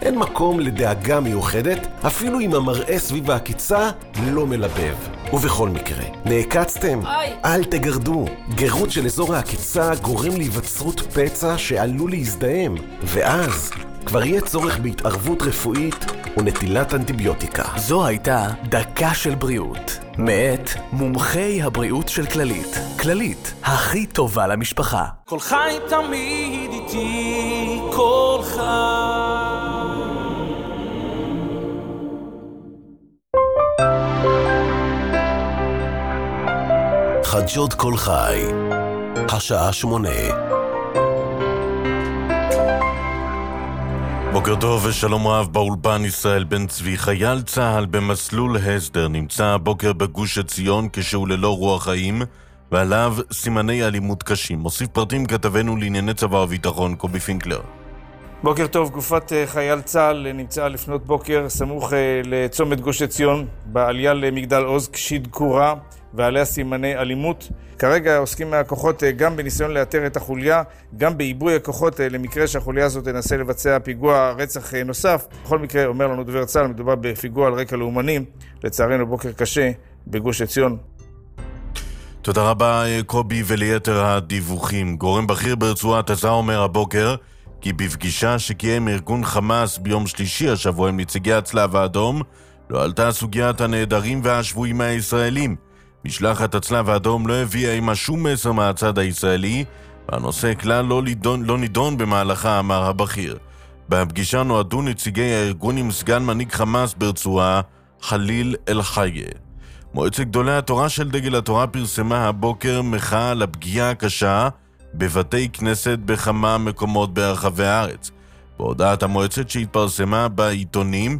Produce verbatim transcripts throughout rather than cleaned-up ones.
אין מקום לדאגה מיוחדת, אפילו אם המראה סביב העקיצה לא מלבב. ובכל מקרה, נעקצתם? אל תגרדו. גירות של אזור העקיצה גורם להיווצרות פצע שעלול להזדהם, ואז כבר יהיה צורך בהתערבות רפואית ונטילת אנטיביוטיקה. זו הייתה דקה של בריאות, מאת מומחי הבריאות של כללית. כללית, הכי טובה למשפחה. כל חי תמיד איתי, כל חי. חדשות כל חי, השעה שמונה. בוקר טוב ושלום רב באולפן. ישראל בן צבי. חייל צהל במסלול הסדר נמצא הבוקר בגוש עציון כשהוא ללא רוח חיים ועליו סימני אלימות קשים. מוסיף פרטים כתבנו לענייני צבא וביטחון קובי פינקלר. בוקר טוב. גופת חייל צהל נמצאה לפנות בוקר סמוך לצומת גוש עציון בעלייה למגדל עוז קשיד קורה ועליה סימני אלימות. כרגע עוסקים מהכוחות גם בניסיון לאתר את החוליה, גם בעיבוי הכוחות למקרה שהחוליה הזאת תנסה לבצע פיגוע רצח נוסף. בכל מקרה, אומר לנו דובר צה"ל, מדובר בפיגוע על רקע לאומני, לצערנו בוקר קשה בגוש עציון. תודה רבה קובי, וליתר הדיווחים. גורם בכיר ברצועת עזה אומר הבוקר כי בפגישה שקיים ארגון חמאס ביום שלישי השבוע עם נציגי הצלב האדום לא עלתה סוגיית הנעדרים והשבויים הישראלים. משלחת הצלב האדום לא הביאה עמה שום מסר מהצד הישראלי, והנושא כלל לא, לידון, לא נידון במהלכה, אמר הבכיר. בפגישה נועדו נציגי הארגון עם סגן מנהיג חמאס ברצועה, חליל אל-חיה. מועצת גדולי התורה של דגל התורה פרסמה הבוקר מחאה על הפגיעה הקשה בבתי כנסת בכמה מקומות ברחבי הארץ. בהודעת המועצת שהתפרסמה בעיתונים,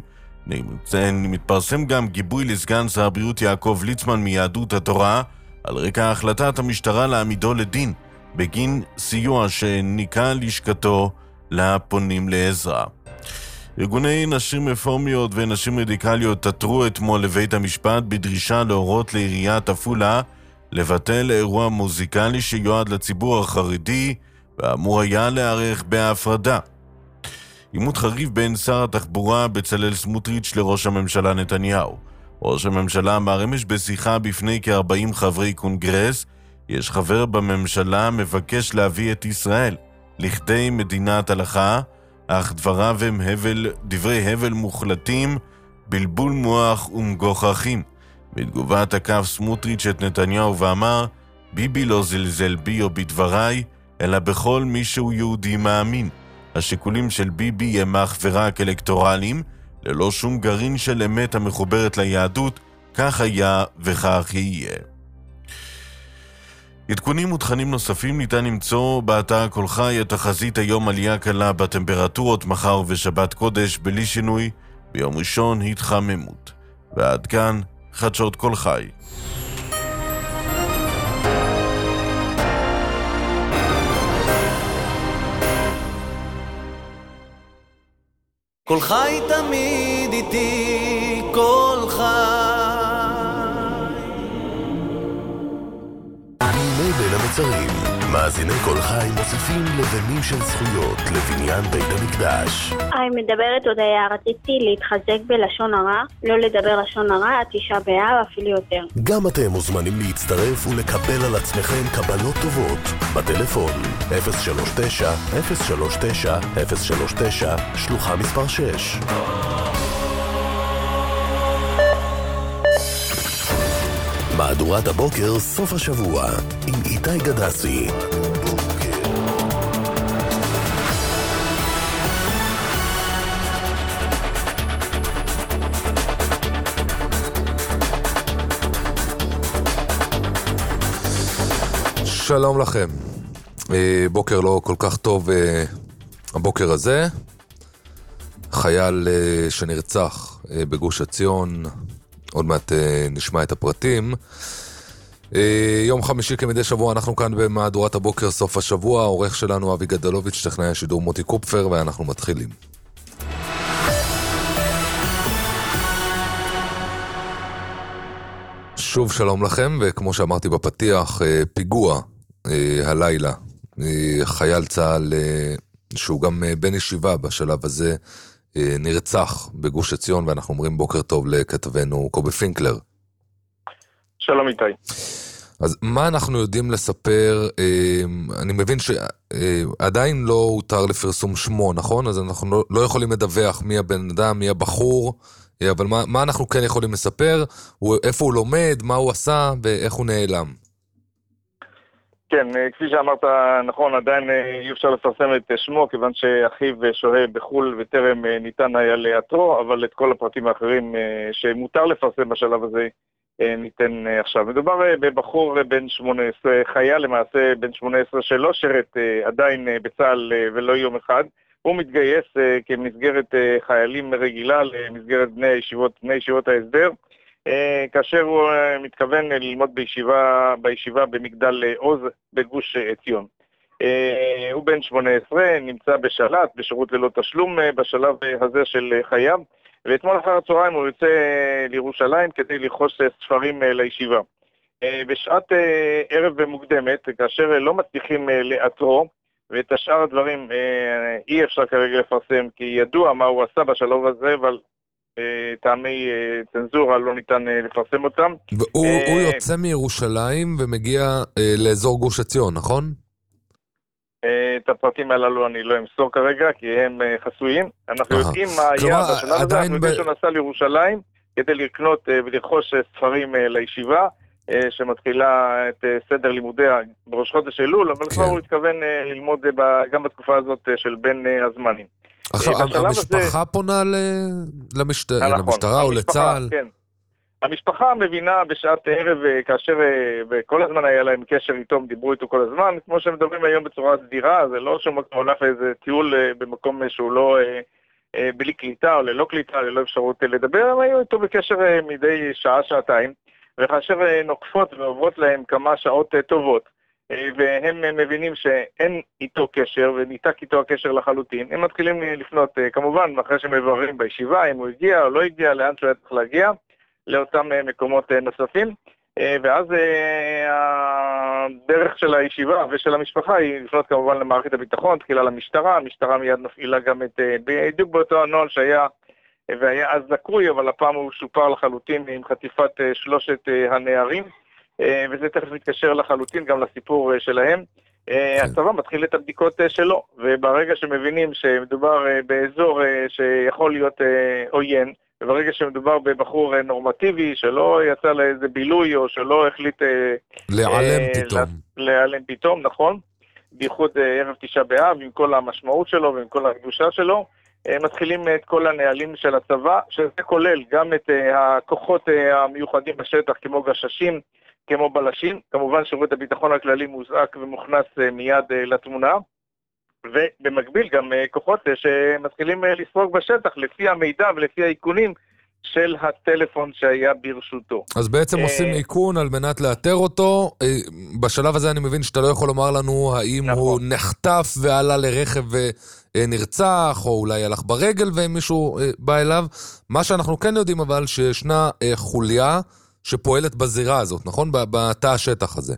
מתפרסם גם גיבוי לסגן שר הבריאות יעקב ליצמן מיהדות התורה על רקע החלטת המשטרה להעמידו לדין בגין סיוע שניקה לשכתו לפונים לעזרה. ארגוני נשים רפורמיות ונשים רדיקליות תתרו אתמול לבית המשפט בדרישה להורות לעיריית עפולה לבטל אירוע מוזיקלי שיועד לציבור החרדי ואמור היה להיערך בהפרדה. עימות חריף בין שר התחבורה בצלאל סמוטריץ' לראש הממשלה נתניהו. ראש הממשלה אמר אמש בשיחה בפני כ-ארבעים חברי קונגרס, יש חבר בממשלה מבקש להביא את ישראל לכדי מדינת הלכה, אך דבריו הם הבל, דברי הבל מוחלטים, בלבול מוח ומגוחכים. בתגובה תקף סמוטריץ' את נתניהו ואמר, ביבי לא זלזל בי או בדבריי, אלא בכל מי שהוא יהודי מאמין. השיקולים של ביבי הם אך ורק אלקטורליים, ללא שום גרעין של אמת המחוברת ליהדות, כך היה וכך יהיה. עדכונים ותכנים נוספים ניתן למצוא באתר כל חי. התחזית היום עלייה קלה בטמפרטורות, מחר ושבת קודש בלי שינוי, ביום ראשון התחממות. ועד כאן חדשות כל חי. כל חי תמיד איתי, כל חי. בימי בין המצרים, מאזיני כל חי מוסיפים לבנים של זכויות לבניין בית המקדש. היי, מדברת הודיה. רציתי להתחזק בלשון הרע, לא לדבר לשון הרע, תשעה באב אפילו יותר. גם אתם מוזמנים להצטרף ולקבל על עצמכם קבלות טובות בטלפון אפס שלוש תשע אפס שלוש תשע אפס שלוש תשע שלוחה מספר שש. מהדורת הבוקר סוף השבוע עם איתי גדסי. שלום לכם. בוקר לא כל כך טוב הבוקר הזה. חייל שנרצח בגוש עציון, עוד מעט נשמע את הפרטים. יום חמישי כמדי שבוע אנחנו כאן במהדורת הבוקר סוף השבוע. העורך שלנו אבי גדלוביץ', טכנאי השידור מוטי קופפר, ואנחנו מתחילים. שוב שלום לכם, וכמו שאמרתי בפתיח, פיגוע הלילה, חייל צהל שהוא גם בן ישיבה בשלב הזה, נרצח בגוש עציון, ואנחנו אומרים בוקר טוב לכתבנו קובי פינקלר. שלום איתי. אז מה אנחנו יודעים לספר? אני מבין שעדיין לא הותר לפרסום שמו, נכון? אז אנחנו לא יכולים לדווח מי הבן אדם, מי הבחור, אבל מה, מה אנחנו כן יכולים לספר? איפה הוא לומד, מה הוא עשה ואיך הוא נעלם? כן, כפי שאמרת, נכון, עדיין אי אפשר לפרסם את שמו, כיוון שאחיו שוהה בחול וטרם ניתן היה לאתרו, אבל את כל הפרטים האחרים שמותר לפרסם בשלב הזה ניתן עכשיו. מדובר בבחור בן שמונה עשרה, חייל למעשה בן שמונה עשרה שלא שרת עדיין בצה"ל ולא יום אחד. הוא מתגייס כמסגרת חיילים רגילה למסגרת בני ישיבות, בני ישיבות ההסדר, כאשר הוא מתכוון ללמוד בישיבה, בישיבה במגדל עוז בגוש עציון. הוא בן שמונה עשרה, נמצא בשלט, בשירות ללא תשלום בשלב הזה של חייו, ואתמול אחר הצהריים הוא יוצא לירושלים כדי לרכוש ספרים לישיבה. בשעת ערב מוקדמת, כאשר לא מצליחים לאתרו, ואת השאר הדברים אי אפשר כרגע לפרסם, כי ידוע מה הוא עשה בשלב הזה, אבל טעמי צנזורה לא ניתן לפרסם אותם. והוא יוצא מירושלים ומגיע לאזור גוש עציון, נכון? את הפרטים הללו אני לא אמסור כרגע, כי הם חסויים. אנחנו יודעים מה היה בשלב הזה, אנחנו יודעים שהוא נסע לירושלים, כדי לקנות ולרכוש ספרים לישיבה, שמתחילה את סדר לימודיה בראש חודש אלול, אבל כבר הוא התכוון ללמוד גם בתקופה הזאת של בין הזמנים. עכשיו, המשפחה פונה למשטרה או לצה"ל? כן. המשפחה מבינה בשעת ערב, כאשר כל הזמן היה להם קשר איתו, דיברו איתו כל הזמן, כמו שמדברים היום בצורה סדירה, זה לא שהוא הולך איזה טיול במקום שהוא לא בלי קליטה או ללא קליטה, ללא אפשרות לדבר, הם היו איתו בקשר מדי שעה, שעתיים, וכאשר נוקפות ועוברות להם כמה שעות טובות, והם מבינים שאין איתו קשר וניתק איתו הקשר לחלוטין, הם מתחילים לפנות כמובן אחרי שמבררים בישיבה אם הוא הגיע או לא הגיע, לאן שהוא היה צריך להגיע, לאותם מקומות נוספים, ואז הדרך של הישיבה ושל המשפחה היא לפנות כמובן למערכת הביטחון, תחילה למשטרה, המשטרה מיד מפעילה גם את, בדיוק באותו הנוהל שהיה והיה אז זקוי, אבל הפעם הוא שופר לחלוטין עם חטיפת שלושת הנערים, וזה תכף מתקשר לחלוטין גם לסיפור שלהם. הצבא מתחיל את הבדיקות שלו, וברגע שמבינים שמדובר באזור שיכול להיות עוין, וברגע שמדובר בבחור נורמטיבי שלא יצא לאיזה בילוי או שלא החליט להיעלם פתאום. להיעלם פתאום, נכון. בייחוד ערב תשעה באב עם כל המשמעות שלו ועם כל הקדושה שלו, מתחילים את כל הנהלים של הצבא, שזה כולל גם את הכוחות המיוחדים בשטח כמו גששים, כמו בלשים, כמובן שירות הביטחון הכללי מוזעק ומוכנס מיד לתמונה, ובמקביל גם כוחות שמתחילים לספוג בשטח לפי המידע ולפי העיקונים של הטלפון שהיה ברשותו. אז בעצם עושים עיקון על מנת לאתר אותו. בשלב הזה אני מבין שאתה לא יכול לומר לנו האם הוא נחטף ועלה לרכב ונרצח, או אולי הלך ברגל ומישהו בא אליו. מה שאנחנו כן יודעים אבל שישנה חוליה שפועלת בזירה הזאת, נכון? בתא השטח הזה.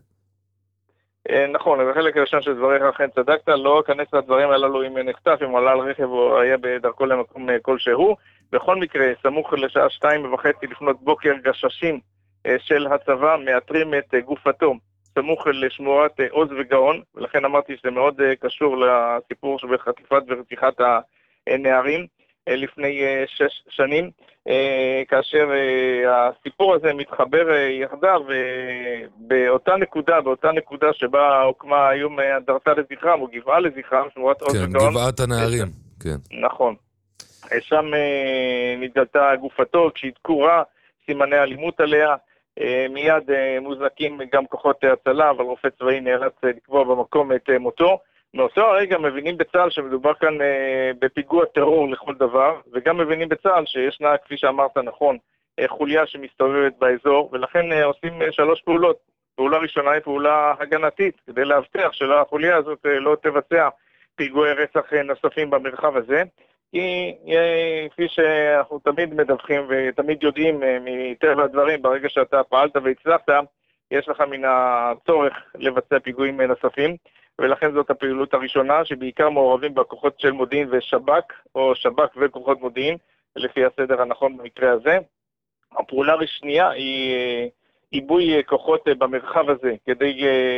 נכון, בחלק הראשון של דבריך אכן צדקת, לא כנס לדברים הללו אם נחטף, אם עלה על רכב או היה בדרכו למקום כלשהו. בכל מקרה, סמוך לשעה שתיים וחצי לפנות בוקר, גששים של הצבא מאתרים את גופתו, סמוך לשמורת עוז וגאון, ולכן אמרתי שזה מאוד קשור לסיפור שבחטיפת ורציחת הנערים לפני שש שנים, כאשר הסיפור הזה מתחבר יחדיו באותה נקודה, באותה נקודה שבה הוקמה היום הדרתה לזכרם, או גבעה לזכרם, שמורת עוז וגאון. כן, גבעת הנערים, כן. נכון. שם נתגלתה גופתו, כשהיא דקורה, סימני אלימות עליה, מיד מוזנקים גם כוחות הצלה, אבל רופא צבאי נאלץ לקבוע במקום את מותו. מאותו הרגע מבינים בצה"ל שמדובר כאן בפיגוע טרור לכל דבר, וגם מבינים בצה"ל שישנה, כפי שאמרת נכון, חוליה שמסתובבת באזור, ולכן עושים שלוש פעולות. פעולה ראשונה היא פעולה הגנתית, כדי להבטיח שלחוליה הזאת לא תבצע פיגועי רצח נוספים במרחב הזה. כי כפי שאנחנו תמיד מדווחים ותמיד יודעים מטבע הדברים, ברגע שאתה פעלת והצלחת, יש לך מן הצורך לבצע פיגועים נוספים. ולכן זאת הפעילות הראשונה, שבעיקר מעורבים בכוחות של מודיעין ושב"כ, או שב"כ וכוחות מודיעין, לפי הסדר הנכון במקרה הזה. הפעולה השנייה היא עיבוי כוחות במרחב הזה, כדי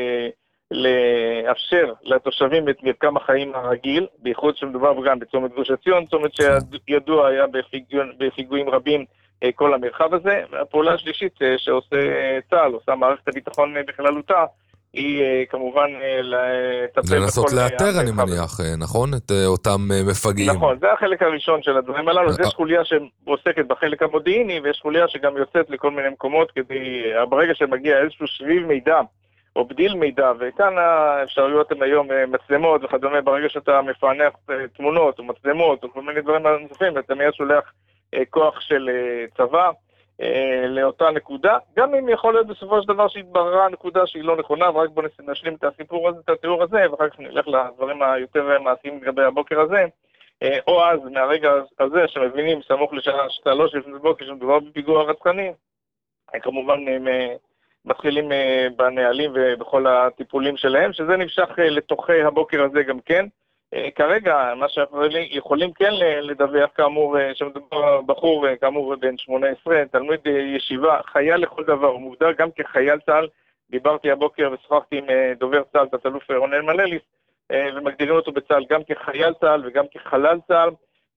לאפשר לתושבים את מרקם החיים הרגיל, בייחוד שמדובר גם בצומת גוש עציון, צומת שידוע היה בפיגועים רבים כל המרחב הזה. הפעולה השלישית שעושה צה"ל, עושה מערכת הביטחון בכללותה, היא כמובן לטפל לנסות לאתר, אני מניח, נכון? את אותם מפגעים. נכון, זה החלק הראשון של הדברים הללו. זה חוליה שעוסקת בחלק המודיעיני, ויש חוליה שגם יוצאת לכל מיני מקומות, כדי, ברגע שמגיע איזשהו שביב מידע, או בדיל מידע, וכאן האפשרויות הן היום מצלמות וכדומה, ברגע שאתה מפענח תמונות או מצלמות או כל מיני דברים נוספים, ואתה מיד שולח כוח של צבא לאותה נקודה, גם אם יכול להיות בסופו של דבר שהתבררה הנקודה שהיא לא נכונה, ורק בוא נשלים את הסיפור הזה, את התיאור הזה, ואחר כך נלך לדברים היותר מעשיים לגבי הבוקר הזה, או אז מהרגע הזה שמבינים סמוך לשעה שלוש לפני בוקר שמדובר בפיגוע רצחני, כמובן מתחילים בנהלים ובכל הטיפולים שלהם, שזה נמשך לתוכי הבוקר הזה גם כן. כרגע, מה שיכולים כן לדווח, כאמור, שמדובר בחור, כאמור, בן שמונה עשרה, תלמיד ישיבה, חייל לכל דבר, הוא מוגדר גם כחייל צה"ל. דיברתי הבוקר ושוחחתי עם דובר צה"ל, תת-אלוף רונן מלליס, ומגדירים אותו בצה"ל גם כחייל צה"ל וגם כחלל צה"ל,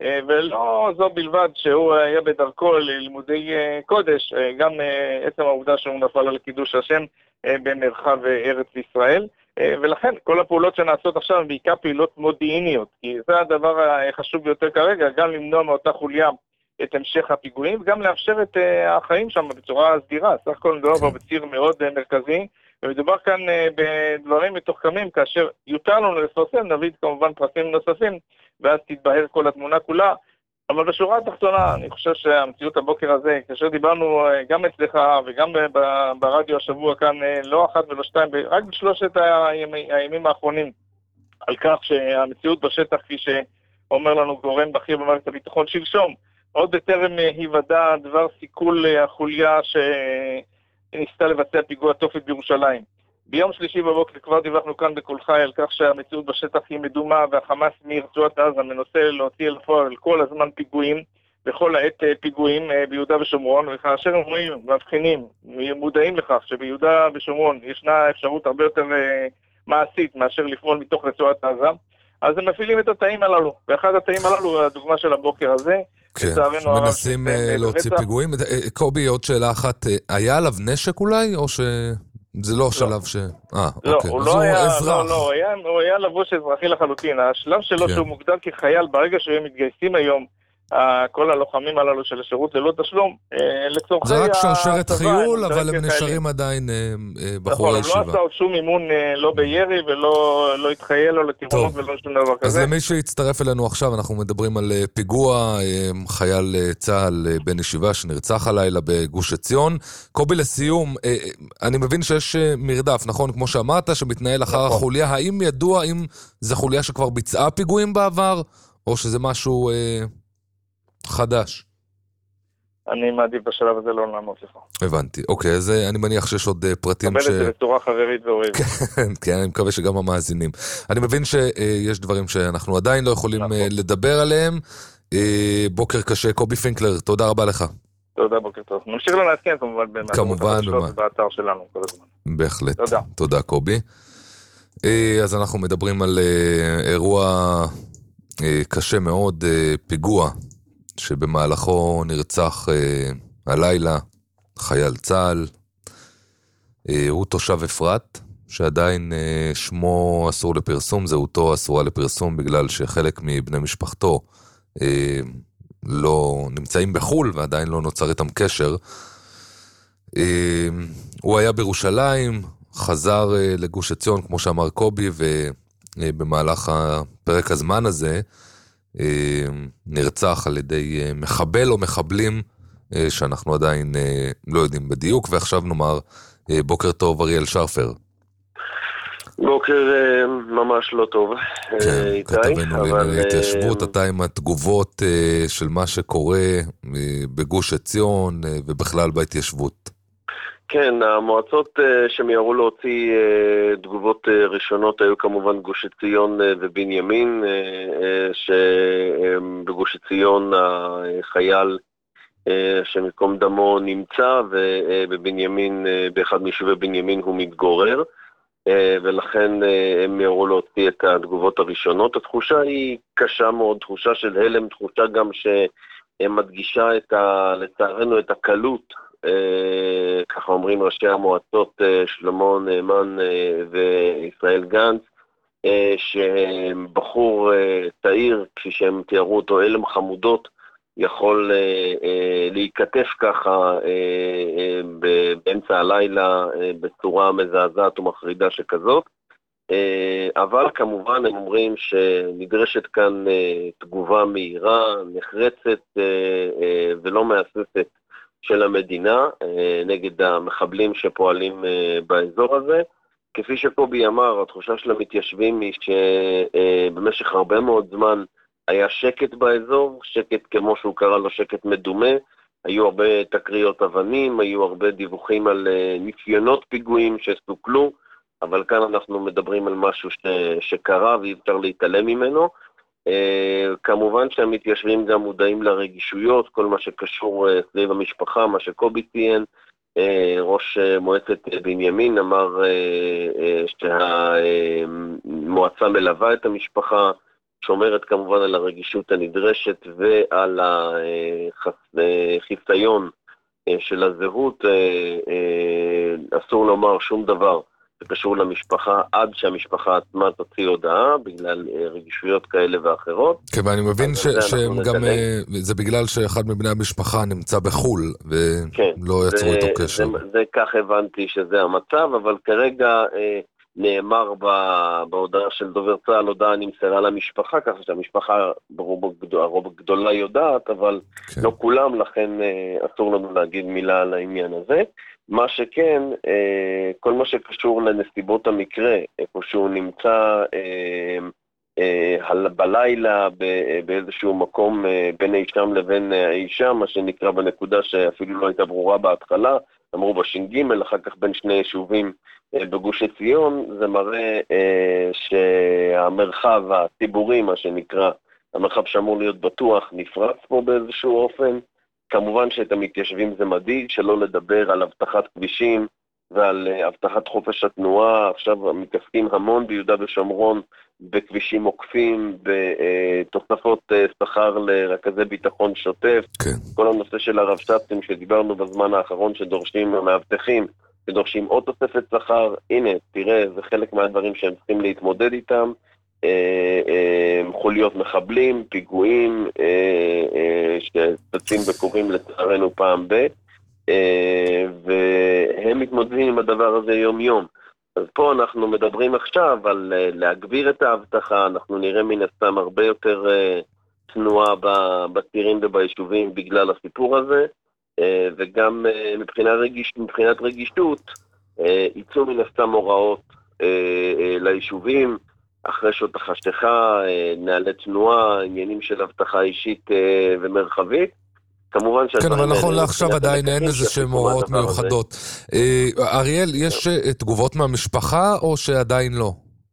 ולא זו בלבד שהוא היה בדרכו ללימודי קודש, גם עצם העובדה שהוא נפל על קידוש השם במרחב ארץ ישראל. ולכן כל הפעולות שנעשות עכשיו הן בעיקר פעילות מודיעיניות, כי זה הדבר החשוב ביותר כרגע, גם למנוע מאותה חוליה את המשך הפיגועים, וגם לאפשר את החיים שם בצורה סדירה. סך הכל מדובר בציר מאוד מרכזי, ומדובר כאן בדברים מתוחכמים, כאשר יותר לנו לפרסם, נביא כמובן פרסים נוספים, ואז תתבהר כל התמונה כולה. אבל בשורה התחתונה, אני חושב שהמציאות הבוקר הזה, כאשר דיברנו גם אצלך וגם ברדיו השבוע כאן, לא אחת ולא שתיים, רק בשלושת הימים האחרונים, על כך שהמציאות בשטח, כפי שאומר לנו גורם בכיר במערכת הביטחון שלשום, עוד בטרם היוודע דבר סיכול החוליה שניסתה לבצע פיגוע תופת בירושלים. ביום שלישי בבוקר כבר דיווחנו כאן בכל חי על כך שהמציאות בשטח היא מדומה, והחמאס מרצועת עזה מנסה להוציא אל פועל כל הזמן פיגועים, בכל העת פיגועים ביהודה ושומרון, וכאשר הם רואים, מבחינים, מודעים לכך שביהודה ושומרון ישנה אפשרות הרבה יותר מעשית מאשר לפעול מתוך רצועת עזה, אז הם מפעילים את התאים הללו, ואחד התאים הללו, הדוגמה של הבוקר הזה, כן, מנסים להוציא פיגועים. קובי, עוד שאלה אחת, היה עליו נשק אולי, או ש... זה לא השלב ש... אה, אוקיי. הוא לא היה, לא, לא, הוא היה לבוש אזרחי לחלוטין. השלב שלו שהוא מוגדר כחייל, ברגע שהם מתגייסים היום, כל הלוחמים הללו של השירות ללא תשלום, לצורכי הצבא. זה רק שרשרת חיול, אבל הם נשארים עדיין בחורי הישיבה. נכון, הוא לא עשה עוד שום אימון, לא בירי, ולא התחייל לו לטירונות ולא שום דבר כזה. אז למי שהצטרף אלינו עכשיו, אנחנו מדברים על פיגוע, חייל צה"ל בן ישיבה שנרצח הלילה בגוש עציון. קובי, לסיום, אני מבין שיש מרדף, נכון? כמו שאמרת, שמתנהל אחר החוליה. האם ידוע אם זה חוליה שכבר ביצעה פיגועים בעבר, או שזה משהו... חדש. אני מעדיף בשלב הזה לא לענות לך. הבנתי. אוקיי, אז אני מניח שיש עוד פרטים ש... קבל את זה בצורה חברית ואוהבת. כן, כן, אני מקווה שגם המאזינים. אני מבין שיש דברים שאנחנו עדיין לא יכולים לדבר עליהם. בוקר קשה. קובי פינקלר, תודה רבה לך. תודה, בוקר טוב. נמשיך לו להזכן כמובן. כמובן. באתר שלנו כל הזמן. בהחלט. תודה. תודה, קובי. אז אנחנו מדברים על אירוע קשה מאוד, פיגוע. שבמהלכו נרצח אה, הלילה חייל צה"ל, אה, הוא תושב אפרת, שעדיין אה, שמו אסור לפרסום, זהותו אסורה לפרסום, בגלל שחלק מבני משפחתו אה, לא נמצאים בחול, ועדיין לא נוצר איתם קשר. אה, הוא היה בירושלים, חזר אה, לגוש עציון, כמו שאמר קובי, ובמהלך הפרק הזמן הזה, נרצח על ידי מחבל או מחבלים שאנחנו עדיין לא יודעים בדיוק. ועכשיו נאמר בוקר טוב אריאל שרפר. בוקר ממש לא טוב. כן, כתבנו לענייני התיישבות, אתה עם התגובות של מה שקורה בגוש עציון ובכלל בהתיישבות. כן, המועצות שמיהרו להוציא תגובות ראשונות היו כמובן גוש עציון ובנימין, שבגוש עציון החייל שמקום דמו נמצא, ובבנימין, באחד מיישובי בנימין הוא מתגורר, ולכן הם מיהרו להוציא את התגובות הראשונות. התחושה היא קשה מאוד, תחושה של הלם, תחושה גם שמדגישה את ה, לצערנו את הקלות, ככה אומרים ראשי המועצות שלמה נאמן וישראל גנץ, שבחור צעיר, כפי שהם תיארו אותו, הלם חמודות, יכול להיקטף ככה באמצע הלילה בצורה מזעזעת ומחרידה שכזאת. אבל כמובן הם אומרים שנדרשת כאן תגובה מהירה, נחרצת ולא מהססת של המדינה נגד המחבלים שפועלים באזור הזה. כפי שקובי אמר, התחושה של המתיישבים היא שבמשך הרבה מאוד זמן היה שקט באזור, שקט כמו שהוא קרא לו שקט מדומה, היו הרבה תקריות אבנים, היו הרבה דיווחים על ניסיונות פיגועים שסוכלו, אבל כאן אנחנו מדברים על משהו ש... שקרה ואי אפשר להתעלם ממנו. כמובן שהמתיישבים גם מודעים לרגישויות, כל מה שקשור סביב המשפחה, מה שקובי ציין, ראש מועצת בנימין אמר שהמועצה מלווה את המשפחה, שומרת כמובן על הרגישות הנדרשת ועל החיסיון של הזהות. אסור לומר שום דבר שקשור למשפחה עד שהמשפחה עצמה תוציא הודעה, בגלל רגישויות כאלה ואחרות. כן, ואני מבין שהם גם, זה בגלל שאחד מבני המשפחה נמצא בחול, ולא יצרו איתו קשר. זה כך הבנתי שזה המצב, אבל כרגע נאמר בהודעה של דובר צה"ל, הודעה נמסרה למשפחה, ככה שהמשפחה הרוב הגדולה יודעת, אבל לא כולם, לכן אסור לנו להגיד מילה על העניין הזה. מה שכן, כל מה שקשור לנסיבות המקרה, איפה שהוא נמצא בלילה באיזשהו מקום בין אישם לבין אישם, מה שנקרא בנקודה שאפילו לא הייתה ברורה בהתחלה, אמרו בש"ג, אחר כך בין שני יישובים בגוש עציון, זה מראה שהמרחב הציבורי, מה שנקרא, המרחב שאמור להיות בטוח, נפרץ פה באיזשהו אופן. כמובן שאת המתיישבים זה מדאיג, שלא לדבר על הבטחת כבישים ועל הבטחת חופש התנועה. עכשיו מתעסקים המון ביהודה ושומרון בכבישים עוקפים, בתוספות שכר לרכזי ביטחון שוטף. כן. כל הנושא של הרבש"צים שדיברנו בזמן האחרון שדורשים המאבטחים, שדורשים עוד תוספת שכר. הנה, תראה, זה חלק מהדברים שהם צריכים להתמודד איתם. חוליות מחבלים, פיגועים שתצים וקורים לצערנו פעם ב, והם מתמודדים עם הדבר הזה יום יום. אז פה אנחנו מדברים עכשיו על להגביר את ההבטחה, אנחנו נראה מן הסתם הרבה יותר תנועה בצירים וביישובים בגלל הסיפור הזה, וגם מבחינת רגיש, מבחינת רגישות ייצאו מן הסתם הוראות ליישובים, אחרי שעות החשכה, נעלי תנועה, עניינים של הבטחה אישית ומרחבית. כמובן כן, אבל נכון לעכשיו עדיין אין איזה שהם הוראות מיוחדות. אריאל, יש תגובות מהמשפחה או שעדיין לא?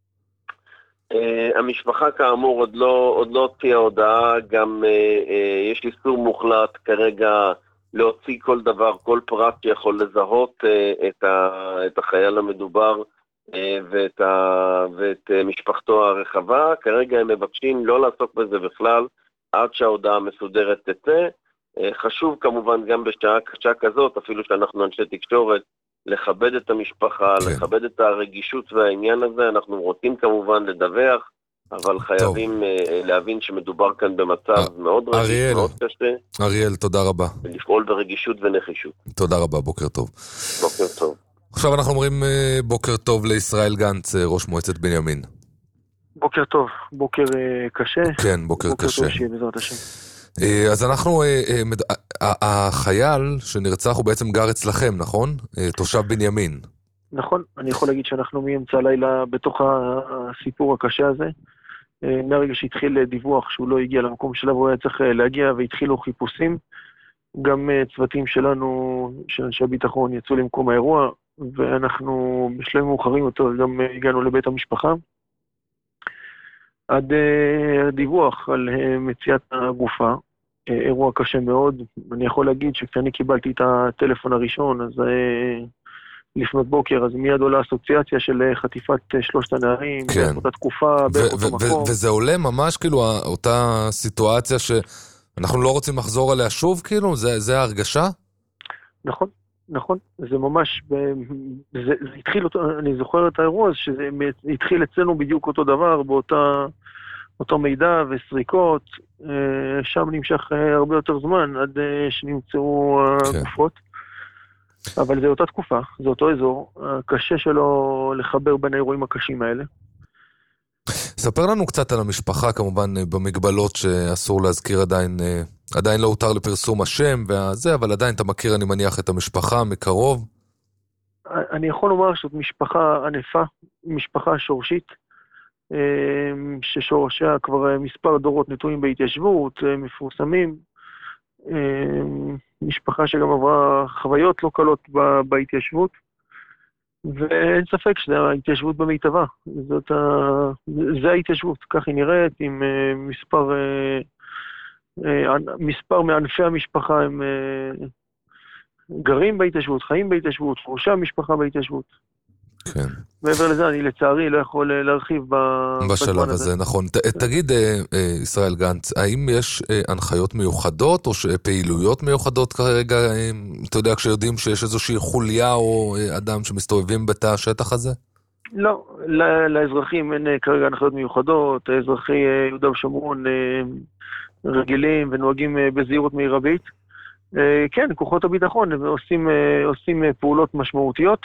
המשפחה כאמור עוד לא, עוד לא הוציאה הודעה, גם יש איסור מוחלט כרגע להוציא כל דבר, כל פרט שיכול לזהות את, ה, את החייל המדובר, ואת, ה... ואת משפחתו הרחבה. כרגע הם מבקשים לא לעסוק בזה בכלל עד שההודעה מסודרת תצא. חשוב כמובן גם בשעה קשה כזאת, אפילו שאנחנו אנשי תקשורת, לכבד את המשפחה, כן. לכבד את הרגישות והעניין הזה. אנחנו רוצים כמובן לדווח, אבל חייבים טוב. להבין שמדובר כאן במצב א- מאוד רגיש, אריאל, מאוד קשה. אריאל, תודה רבה. ולפעול ברגישות ונחישות. תודה רבה, בוקר טוב. בוקר טוב. עכשיו אנחנו אומרים בוקר טוב לישראל גנץ, ראש מועצת בנימין. בוקר טוב, בוקר קשה. כן, בוקר, בוקר קשה. בוקר טוב שיהיה בעזרת השם. אז אנחנו, החייל שנרצח הוא בעצם גר אצלכם, נכון? תושב בנימין. נכון, אני יכול להגיד שאנחנו מאמצע הלילה בתוך הסיפור הקשה הזה. מהרגע שהתחיל דיווח שהוא לא הגיע למקום שלו, הוא היה צריך להגיע והתחילו חיפושים. גם צוותים שלנו, של אנשי הביטחון, יצאו למקום האירוע, ואנחנו בשלב מאוחרים יותר גם הגענו לבית המשפחה. עד הדיווח על מציאת הגופה, אירוע קשה מאוד. אני יכול להגיד שכשאני קיבלתי את הטלפון הראשון, אז לפנות בוקר, אז מיד עולה אסוציאציה של חטיפת שלושת הנערים, כן. באותה תקופה, באותו מקום. וזה עולה ממש כאילו אותה סיטואציה שאנחנו לא רוצים לחזור עליה שוב, כאילו? זה, זה ההרגשה? נכון, נכון. זה ממש, זה, זה התחיל, אני זוכר את האירוע, שזה התחיל אצלנו בדיוק אותו דבר, באותה, אותו מידע וסריקות, שם נמשך הרבה יותר זמן, עד שנמצאו הגופות. כן. אבל זה אותה תקופה, זה אותו אזור, קשה שלו לחבר בין האירועים הקשים האלה. ספר לנו קצת על המשפחה, כמובן במגבלות שאסור להזכיר עדיין, עדיין לא הותר לפרסום השם והזה, אבל עדיין אתה מכיר, אני מניח, את המשפחה מקרוב. אני יכול לומר שזאת משפחה ענפה, משפחה שורשית, ששורשיה כבר מספר דורות נטועים בהתיישבות, מפורסמים, משפחה שגם עברה חוויות לא קלות בהתיישבות, ואין ספק שזה ההתיישבות במיטבה. זאת ה... זה ההתיישבות, כך היא נראית, עם מספר, מספר מענפי המשפחה הם גרים בהתיישבות, חיים בהתיישבות, ראשי המשפחה בהתיישבות. כן. מעבר לזה, אני לצערי לא יכול להרחיב בשלב הזה, נכון. תגיד, ישראל גנץ, האם יש הנחיות מיוחדות או פעילויות מיוחדות כרגע, אתה יודע, כשיודעים שיש איזושהי חוליה או אדם שמסתובבים בתא השטח הזה? לא, לאזרחים אין כרגע הנחיות מיוחדות, האזרחי יהודה ושומרון רגילים ונוהגים בזהירות מרבית. כן, כוחות הביטחון עושים, עושים פעולות משמעותיות,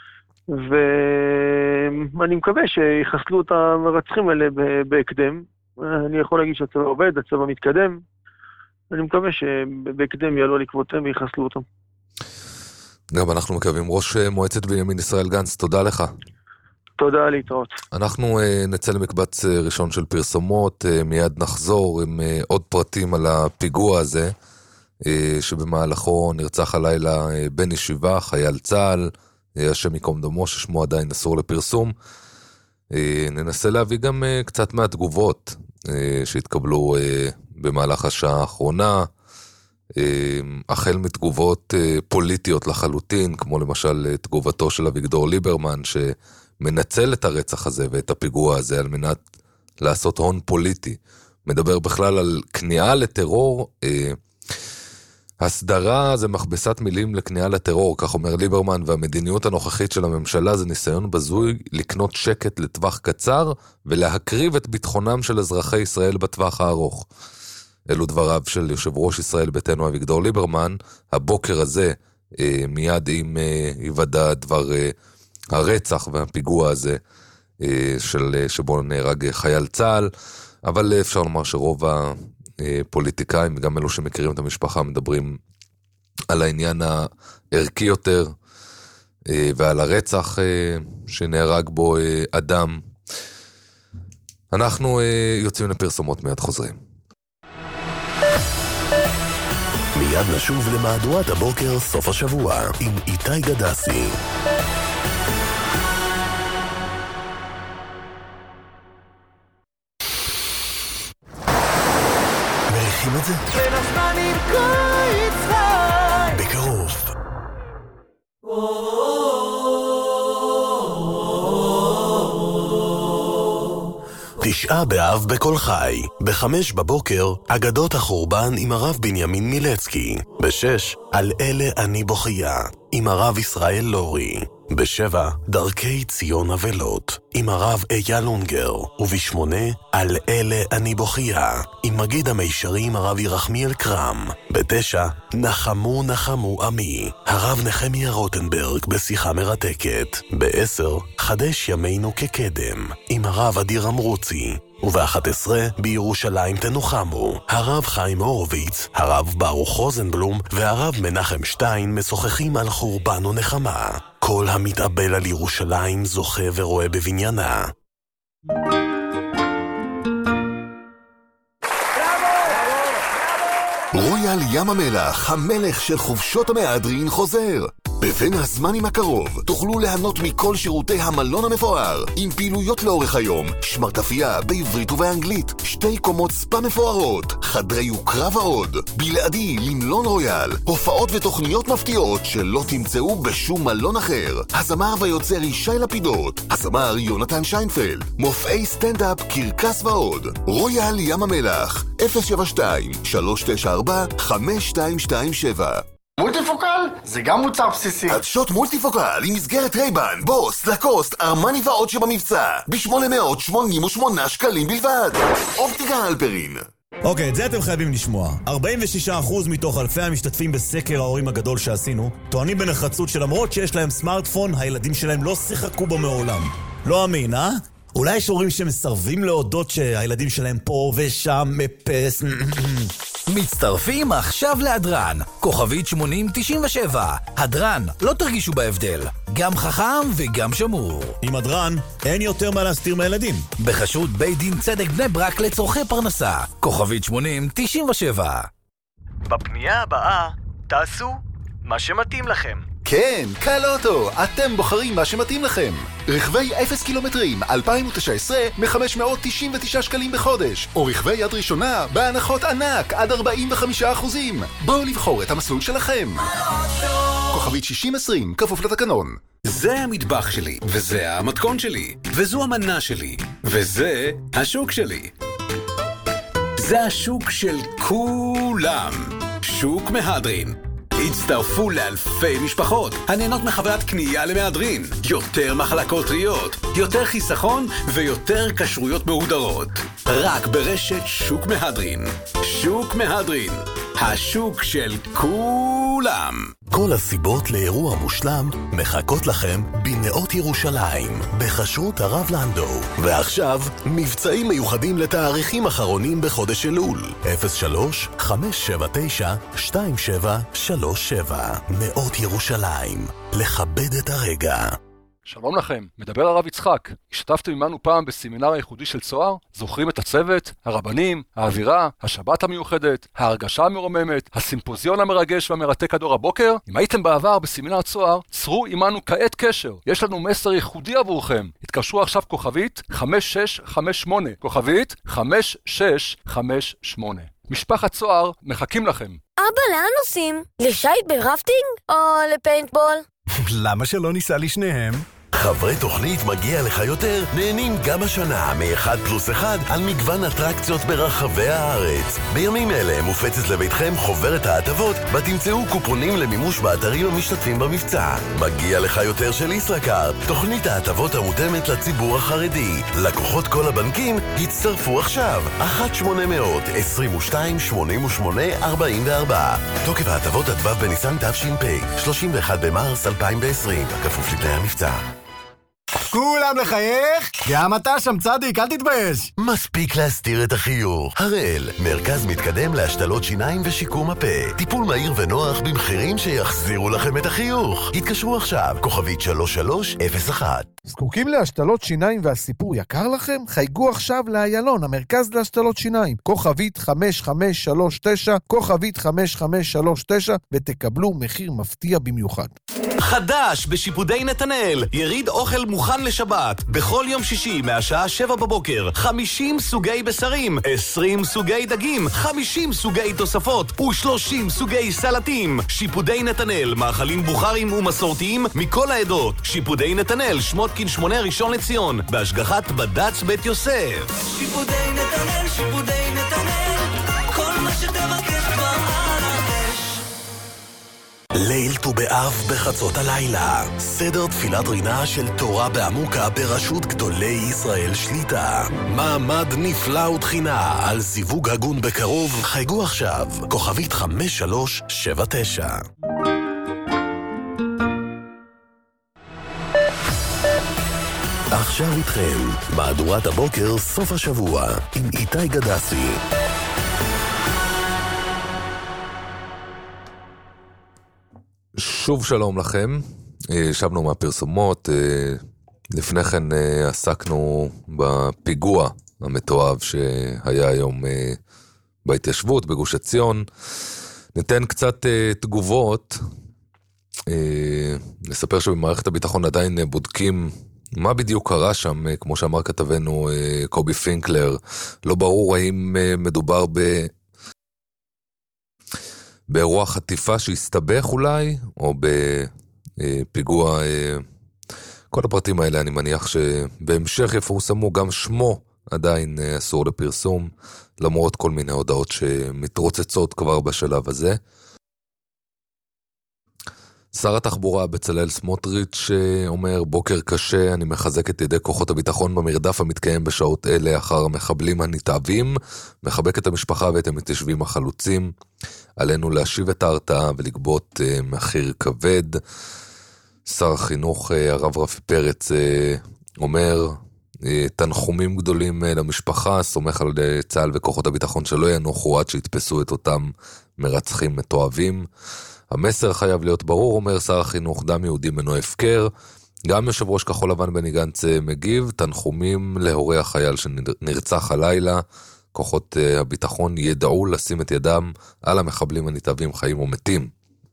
ואני מקווה שיחסלו את המרצחים האלה בהקדם. אני יכול להגיד שהצבא עובד, הצבא מתקדם, אני מקווה שבהקדם יעלו לקבותיהם ויחסלו אותם. גם אנחנו מקווים. ראש מועצת בנימין ישראל גנץ, תודה לך. תודה, להתראות. אנחנו נצא למקבץ ראשון של פרסומות, מיד נחזור עם עוד פרטים על הפיגוע הזה, שבמהלכו נרצח הלילה בן ישיבה, חייל צה"ל, השם מקום דמו, ששמו עדיין אסור לפרסום. ננסה להביא גם קצת מהתגובות שהתקבלו במהלך השעה האחרונה, החל מתגובות פוליטיות לחלוטין, כמו למשל תגובתו של אביגדור ליברמן, שמנצל את הרצח הזה ואת הפיגוע הזה על מנת לעשות הון פוליטי. מדבר בכלל על כניעה לטרור, הסדרה זה מכבסת מילים לכניעה לטרור, כך אומר ליברמן, והמדיניות הנוכחית של הממשלה זה ניסיון בזוי לקנות שקט לטווח קצר, ולהקריב את ביטחונם של אזרחי ישראל בטווח הארוך. אלו דבריו של יושב ראש ישראל ביתנו אביגדור ליברמן, הבוקר הזה, מיד עם היוודע דבר הרצח והפיגוע הזה, של, שבו נהרג חייל צה"ל, אבל אפשר לומר שרוב הפוליטיקאים, גם אלו שמכירים את המשפחה, מדברים על העניין הערכי יותר, ועל הרצח שנהרג בו אדם. אנחנו יוצאים לפרסומות, מיד חוזרים. מיד נשוב למהדורת הבוקר סוף השבוע עם איתי גדסי. מריחים את זה? בין הזמנים קיץ חי בקרוב. תשעה באב בכל חי, בחמש בבוקר, אגדות החורבן עם הרב בנימין מילצקי, בשש, על אלה אני בוכייה, עם הרב ישראל לורי, בשבע, דרכי ציון אבלות, עם הרב אייל אונגר, ובשמונה, על אלה אני בוכייה, עם מגיד המישרים הרב ירחמיאל קרם, בתשע, נחמו נחמו עמי, הרב נחמיה רוטנברג בשיחה מרתקת, בעשר, חדש ימינו כקדם, עם הרב אדיר אמרוצי, וב-אחת עשרה בירושלים תנוחמו, הרב חיים הורוביץ, הרב ברוך רוזנבלום והרב מנחם שטיין משוחחים על חורבן ונחמה. כל המתאבל על ירושלים זוכה ורואה בבניינה. רויאל רויאל ים המלח, המלך של חופשות המהדרין חוזר. בבין הזמנים הקרוב תוכלו ליהנות מכל שירותי המלון המפואר, עם פעילויות לאורך היום, שמרטפייה בעברית ובאנגלית, שתי קומות ספה מפוארות, חדרי יוקרה ועוד. בלעדי למלון רויאל, הופעות ותוכניות מפתיעות שלא תמצאו בשום מלון אחר. הזמר ויוצר ישי לפידות, הזמר יונתן שיינפלד, מופעי סטנדאפ, קרקס ועוד. רויאל ים המלח, אפס שבע שתיים שלוש תשע ארבע חמש שתיים שתיים שבע. מולטיפוקל? זה גם מוצר בסיסי. עדשות מולטיפוקל עם מסגרת רייבן, בוס, לקוסט, ארמני ועוד שבמבצע ב-שמונה מאות שמונים ושמונה שקלים בלבד. אופטיקה הלפרין. אוקיי, את זה אתם חייבים לשמוע. ארבעים ושישה אחוז מתוך אלפי המשתתפים בסקר ההורים הגדול שעשינו טוענים בנחרצות שלמרות שיש להם סמארטפון, הילדים שלהם לא שיחקו בו מעולם. לא אמין, אה? אולי יש הורים שמסרבים להודות שהילדים שלהם פה ושם מפס... מצטרפים עכשיו להדרן, כוכבית שמונים תשעים ושבע. הדרן, לא תרגישו בהבדל, גם חכם וגם שמור. עם הדרן אין יותר מה להסתיר מהילדים. בחשרות בית דין צדק בני ברק לצורכי פרנסה, כוכבית שמונים תשעים ושבע. בפנייה הבאה תעשו מה שמתאים לכם. כן, קל אוטו, אתם בוחרים מה שמתאים לכם. רכבי אפס קילומטרים אלפיים ותשע עשרה מ-חמש מאות תשעים ותשעה שקלים בחודש, או רכבי יד ראשונה בהנחות ענק עד ארבעים וחמישה אחוזים. בואו לבחור את המסלול שלכם. כוכבית שישים עשרים, כפוף לתקנון. זה המטבח שלי, וזה המתכון שלי, וזו המנה שלי, וזה השוק שלי. זה השוק של כולם. שוק מהדרין. הצטרפו לאלפי משפחות הנהנות מחוויית קנייה למהדרין, יותר מחלקות טריות, יותר חיסכון ויותר כשרויות מהודרות. רק ברשת שוק מהדרין. שוק מהדרין, השוק של כולם. כל הסיבות לאירוע מושלם מחכות לכם בנאות ירושלים, בחשרות הרב לנדו. ועכשיו, מבצעים מיוחדים לתאריכים אחרונים בחודש אלול. אפס שלוש חמש שבע תשע שתיים שבע שלוש שבע. נאות ירושלים, לכבד את הרגע. שלום לכם, מדבר הרב יצחק. השתתפתם עמנו פעם בסמינר הייחודי של צוהר? זוכרים את הצוות, הרבנים, האווירה, השבת המיוחדת, ההרגשה המרוממת, הסימפוזיון המרגש והמרתק עד אור הבוקר? אם הייתם בעבר בסמינר צוהר, צרו עמנו כעת קשר. יש לנו מסר ייחודי עבורכם. התקשרו עכשיו כוכבית חמש שש חמש שמונה, כוכבית חמש שש חמש שמונה. משפחת צוהר מחכים לכם. אבא, לאן נוסעים? לשייט ברפטינג או לפיינטבול? למה שלא ניסע לשניהם? חברי תוכנית מגיע לך יותר נהנים גם השנה מ-אחד פלוס אחד על מגוון אטרקציות ברחבי הארץ. בימים אלה מופצת לביתכם חוברת ההטבות בה קופונים למימוש באתרים המשתתפים במבצע. מגיע לך יותר של ישראכרט, תוכנית ההטבות המותאמת לציבור החרדי. לקוחות כל הבנקים הצטרפו עכשיו. אחת שמונה מאות עשרים ושתיים שמונים ושמונה ארבעים וארבע. תוקף ההטבות עד ו' בניסן תש"פ, שלושים ואחד במרס אלפיים ועשרים, כפוף לתנאי המבצע. כולם לחייך? גם אתה שם צדיק, אל תתבייש. מספיק להסתיר את החיוך. הראל, מרכז מתקדם להשתלות שיניים ושיקום הפה. טיפול מהיר ונוח במחירים שיחזירו לכם את החיוך. התקשרו עכשיו, כוכבית שלוש שלוש אפס אחת. זקוקים להשתלות שיניים והסיפור יקר לכם? חייגו עכשיו לאיילון, המרכז להשתלות שיניים. כוכבית חמש חמש שלוש תשע, כוכבית חמש חמש שלוש תשע, ותקבלו מחיר מפתיע במיוחד. חדש בשיפודי נתנאל, יריד אוכל מוכן לשבת, בכל יום שישי מהשעה שבע בבוקר, חמישים סוגי בשרים, עשרים סוגי דגים, חמישים סוגי תוספות ו-שלושים סוגי סלטים. שיפודי נתנאל, מאכלים בוכרים ומסורתיים מכל העדות. שיפודי נתנאל, שמותקין שמונה ראשון לציון, בהשגחת בד"ץ בית יוסף. שיפודי נתנאל, שיפודי נתנאל, כל מה שתבקש כבר על הראש. ליל ט"ו באב בחצות הלילה, סדר תפילת רינה של תורה בעמוקה בראשות גדולי ישראל שליטה. מעמד נפלא ותחינה על זיווג הגון בקרוב. חייגו עכשיו, כוכבית חמש שלוש שבע תשע. עכשיו איתכם, מהדורת הבוקר סוף השבוע עם איתי גדסי. שוב שלום לכם, שבנו מהפרסומות, לפני כן עסקנו בפיגוע המתועב שהיה היום בהתיישבות בגוש עציון. ניתן קצת uh, תגובות. Uh, נספר שבמערכת הביטחון עדיין uh, בודקים מה בדיוק קרה שם, uh, כמו שאמר כתבנו uh, קובי פינקלר. לא ברור האם uh, מדובר ב... באירוע חטיפה שהסתבך אולי, או בפיגוע... Uh, כל הפרטים האלה אני מניח שבהמשך יפורסמו, גם שמו עדיין uh, אסור לפרסום, למרות כל מיני הודעות שמתרוצצות כבר בשלב הזה. שר התחבורה בצלאל סמוטריץ' אומר, בוקר קשה, אני מחזק את ידי כוחות הביטחון במרדף המתקיים בשעות אלה אחר המחבלים הנתעבים, מחבק את המשפחה ואת המתיישבים החלוצים, עלינו להשיב את ההרתעה ולגבות uh, מחיר כבד. שר החינוך uh, הרב רפי פרץ uh, אומר, תנחומים גדולים למשפחה, סומך על צה"ל וכוחות הביטחון שלא ינוחו עד שיתפסו את אותם מרצחים מתועבים. המסר חייב להיות ברור, אומר שר החינוך, דם יהודי מנו הפקר. גם יושב ראש כחול לבן בני גנץ מגיב, תנחומים להורי החייל שנרצח הלילה, כוחות הביטחון ידעו לשים את ידם על המחבלים הנתעבים חיים ומתים.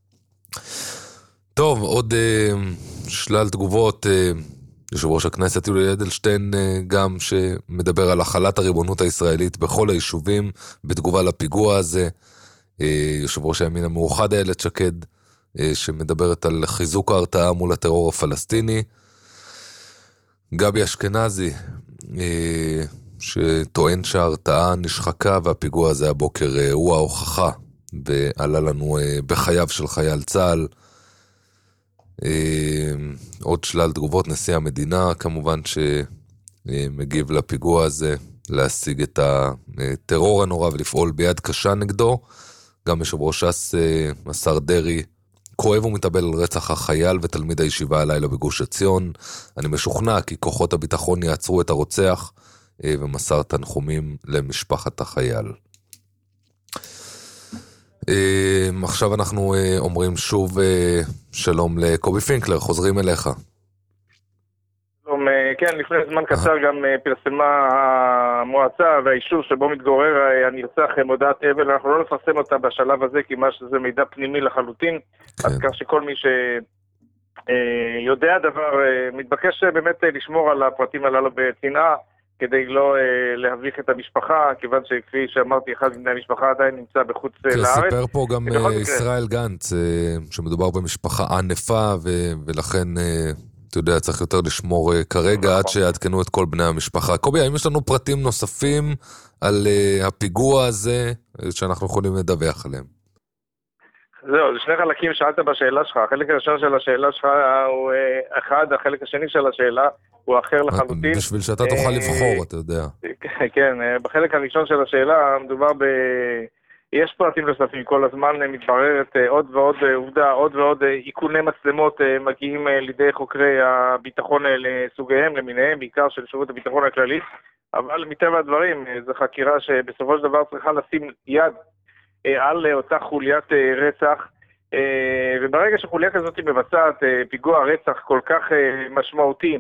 טוב, עוד uh, שלל תגובות. uh, יושב ראש הכנסת יולי אדלשטיין גם שמדבר על החלת הריבונות הישראלית בכל היישובים בתגובה לפיגוע הזה. יושב ראש הימין המאוחד איילת שקד שמדברת על חיזוק ההרתעה מול הטרור הפלסטיני. גבי אשכנזי שטוען שההרתעה נשחקה והפיגוע הזה הבוקר הוא ההוכחה, ועלה לנו בחייו של חייל צה"ל. עוד שלל תגובות, נשיא המדינה כמובן שמגיב לפיגוע הזה, להשיג את הטרור הנורא ולפעול ביד קשה נגדו. גם יושב ראש ש"ס השר דרעי כואב ומתאבל על רצח החייל ותלמיד הישיבה הלילה בגוש עציון. אני משוכנע כי כוחות הביטחון יעצרו את הרוצח, ומסר תנחומים למשפחת החייל. עכשיו אנחנו אומרים שוב שלום לקובי פינקלר, חוזרים אליך. שלום, כן, לפני זמן קצר גם פרסמה המועצה והיישוב שבו מתגורר הנרצח מודעת אבל. אנחנו לא נפרסם אותה בשלב הזה כי מה שזה מידע פנימי לחלוטין, אז כך שכל מי שיודע דבר מתבקש באמת לשמור על הפרטים הללו בצנעה, כדי לא אה, להביך את המשפחה, כיוון שכפי שאמרתי, אחד מבני המשפחה עדיין נמצא בחוץ אה, לארץ. סיפר פה גם אה, ישראל גנץ, אה, שמדובר במשפחה ענפה, ו- ולכן, אה, אתה יודע, צריך יותר לשמור אה, כרגע, נכון. עד שיעדכנו את כל בני המשפחה. קובי, האם יש לנו פרטים נוספים על אה, הפיגוע הזה, אה, שאנחנו יכולים לדווח עליהם? זהו, זה שני חלקים שאלת בשאלה שלך. החלק הראשון של השאלה שלך הוא אה, אחד, החלק השני של השאלה, הוא אחר לחלוטין. בשביל שאתה תוכל לבחור, אתה יודע. כן, בחלק הראשון של השאלה מדובר ב... יש פרטים נוספים, כל הזמן מתבררת עוד ועוד עובדה, עוד ועוד עיקוני מצלמות מגיעים לידי חוקרי הביטחון לסוגיהם, למיניהם, בעיקר של שירות הביטחון הכללי, אבל מטבע הדברים, זו חקירה שבסופו של דבר צריכה לשים יד על אותה חוליית רצח, וברגע שחוליה כזאת מבצעת פיגוע רצח כל כך משמעותי,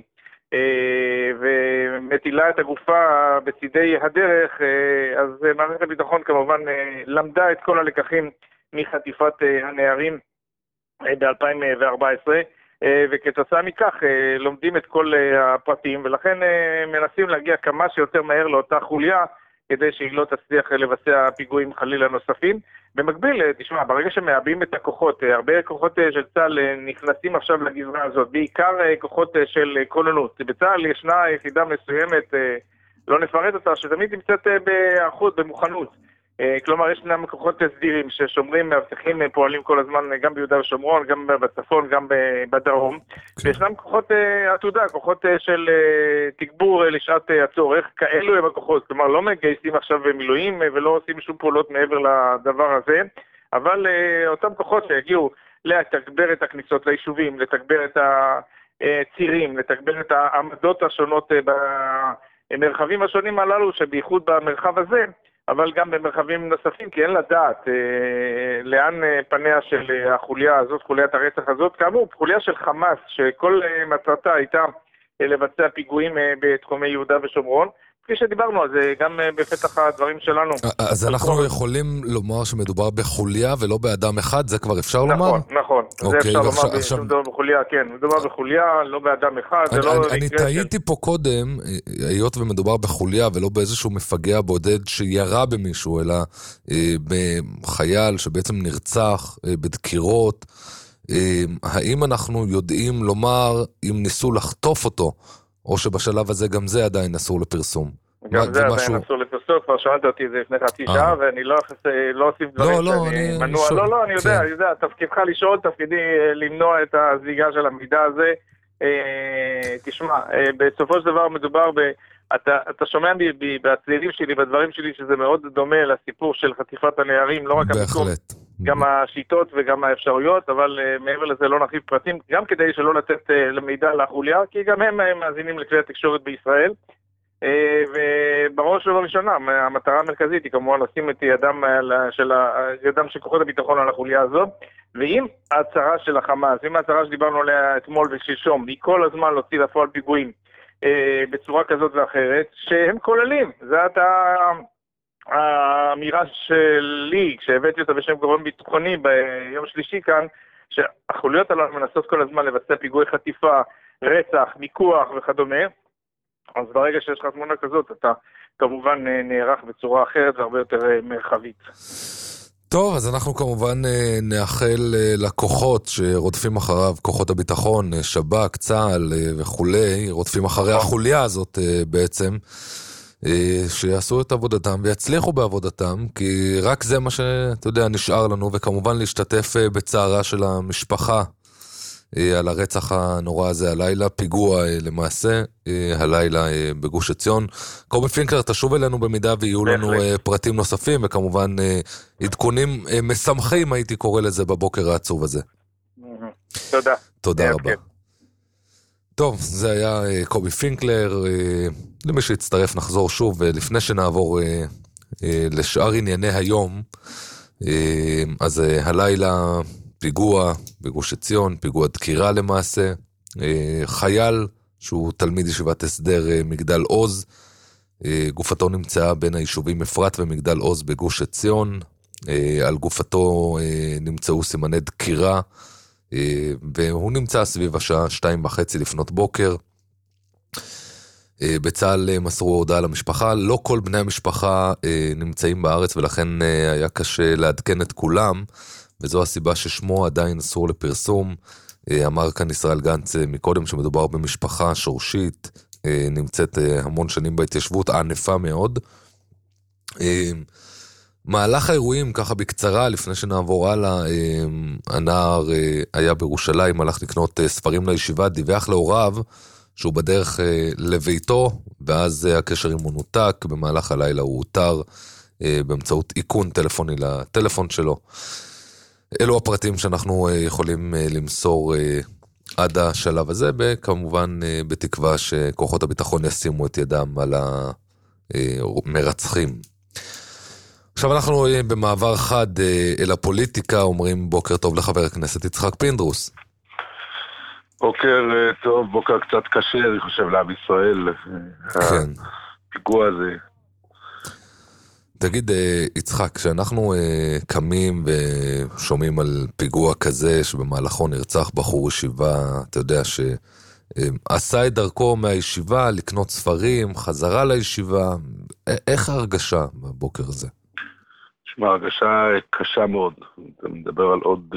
ומטילה את הגופה בצידי הדרך, אז מערכת הביטחון כמובן למדה את כל הלקחים מחטיפת הנערים ב-אלפיים וארבע עשרה, וכתוצאה מכך לומדים את כל הפרטים, ולכן מנסים להגיע כמה שיותר מהר לאותה חוליה, כדי שהיא לא תצליח לבצע פיגועים חלילה נוספים. במקביל, תשמע, ברגע שמאבים את הכוחות, הרבה כוחות של צה"ל נכנסים עכשיו לגזרה הזאת, בעיקר כוחות של כוננות. בצה"ל ישנה יחידה מסוימת, לא נפרט אותה, שתמיד נמצאת בהיערכות, במוכנות. כלומר, יש להם כוחות סדירים ששומרים, מאבטחים, פועלים כל הזמן גם ביהודה ושומרון, גם בצפון, גם בדרום. וישנם כוחות עתודה, כוחות של תגבור לשעת הצורך, כאלו הם הכוחות. כלומר, לא מגייסים עכשיו מילואים ולא עושים שום פעולות מעבר לדבר הזה, אבל אותם כוחות שיגיעו לתגבר את הכניסות ליישובים, לתגבר את הצירים, לתגבר את העמדות השונות במרחבים השונים הללו, שבייחוד במרחב הזה, אבל גם במרחבים נוספים, כי אין לדעת אה, לאן אה, פניה של אה, החוליה הזאת, חוליית הרצח הזאת. כאמור, חוליה של חמאס, שכל אה, מטרתה הייתה אה, לבצע פיגועים אה, בתחומי יהודה ושומרון, כפי שדיברנו, אז גם בפתח הדברים שלנו. אז אנחנו יכולים לומר שמדובר בחוליה ולא באדם אחד, זה כבר אפשר לומר? נכון, נכון. זה אפשר לומר שמדובר בחוליה, כן. מדובר בחוליה, לא באדם אחד. אני טעיתי פה קודם, היות ומדובר בחוליה ולא באיזשהו מפגע בודד שירה במישהו, אלא בחייל שבעצם נרצח בדקירות. האם אנחנו יודעים לומר אם ניסו לחטוף אותו, או שבשלב הזה גם זה עדיין אסור לפרסום? גם זה עדיין אסור לפרסום, כבר שאלת אותי זה לפני חצי שעה, ואני לא אוסיף דברים שאני מנוע. לא, לא, אני יודע, אני יודע, תפקידך לשאול, תפקידי למנוע את הזליגה של המידע הזה. תשמע, בסופו של דבר מדובר ב... אתה שומע בצלילים שלי, בדברים שלי, שזה מאוד דומה לסיפור של חטיפת הנערים, לא רק המיקום, גם השיטות וגם האפשרויות, אבל מעבר לזה לא נרחיב פרטים, גם כדי שלא לתת למידע לחוליה, כי גם הם מאזינים לכלי התקשורת בישראל, ובראש ובראשונה, המטרה המרכזית היא כמובן לשים את ידם של, ידם של כוחות הביטחון על החוליה הזו, ואם ההצהרה של החמאס, אם ההצהרה שדיברנו עליה אתמול ושלשום, היא כל הזמן להוציא לפועל פיגועים, בצורה כזאת ואחרת, שהם כוללים. זה הייתה האמירה שלי, כשהבאתי אותה בשם גורם ביטחוני ביום שלישי כאן, שהחוליות הללו מנסות כל הזמן לבצע פיגועי חטיפה, רצח, מיקוח וכדומה, אז ברגע שיש לך תמונה כזאת, אתה כמובן נערך בצורה אחרת והרבה יותר מרחבית. טוב, אז אנחנו כמובן נאחל לכוחות שרודפים אחריו, כוחות הביטחון, שב"כ, צה"ל וכולי, רודפים אחרי החוליה הזאת בעצם, שיעשו את עבודתם ויצליחו בעבודתם, כי רק זה מה שאתה יודע נשאר לנו, וכמובן להשתתף בצערה של המשפחה על הרצח הנורא הזה הלילה, פיגוע למעשה, הלילה בגוש עציון. קובי פינקלר, תשוב אלינו במידה ויהיו לנו פרטים נוספים, וכמובן עדכונים משמחים, הייתי קורא לזה בבוקר העצוב הזה. תודה. תודה רבה. טוב, זה היה קובי פינקלר, למי שהצטרף נחזור שוב, לפני שנעבור לשאר ענייני היום, אז הלילה פיגוע בגוש עציון, פיגוע דקירה למעשה, חייל שהוא תלמיד ישיבת הסדר מגדל עוז, גופתו נמצאה בין היישובים אפרת ומגדל עוז בגוש עציון, על גופתו נמצאו סימני דקירה, והוא נמצא סביב השעה שתיים וחצי לפנות בוקר. בצה"ל מסרו הודעה למשפחה, לא כל בני המשפחה נמצאים בארץ ולכן היה קשה לעדכן את כולם, וזו הסיבה ששמו עדיין אסור לפרסום. אמר כאן ישראל גנץ מקודם שמדובר במשפחה שורשית, נמצאת המון שנים בהתיישבות, ענפה מאוד. מהלך האירועים, ככה בקצרה, לפני שנעבור הלאה, הנער היה בירושלים, הלך לקנות ספרים לישיבה, דיווח להוריו שהוא בדרך לביתו, ואז הקשר עמו נותק, במהלך הלילה הוא הותר באמצעות איכון טלפוני לטלפון שלו. אלו הפרטים שאנחנו יכולים למסור עד השלב הזה, וכמובן בתקווה שכוחות הביטחון ישימו את ידם על המרצחים. עכשיו אנחנו במעבר חד אל הפוליטיקה, אומרים בוקר טוב לחבר הכנסת יצחק פינדרוס. בוקר טוב, בוקר קצת קשה, אני חושב, לעם ישראל. כן. הפיגוע הזה. תגיד, יצחק, כשאנחנו קמים ושומעים על פיגוע כזה שבמהלכו נרצח בחור ישיבה, אתה יודע שעשה את דרכו מהישיבה לקנות ספרים, חזרה לישיבה, איך ההרגשה בבוקר הזה? תשמע, הרגשה קשה מאוד. אתה מדבר על עוד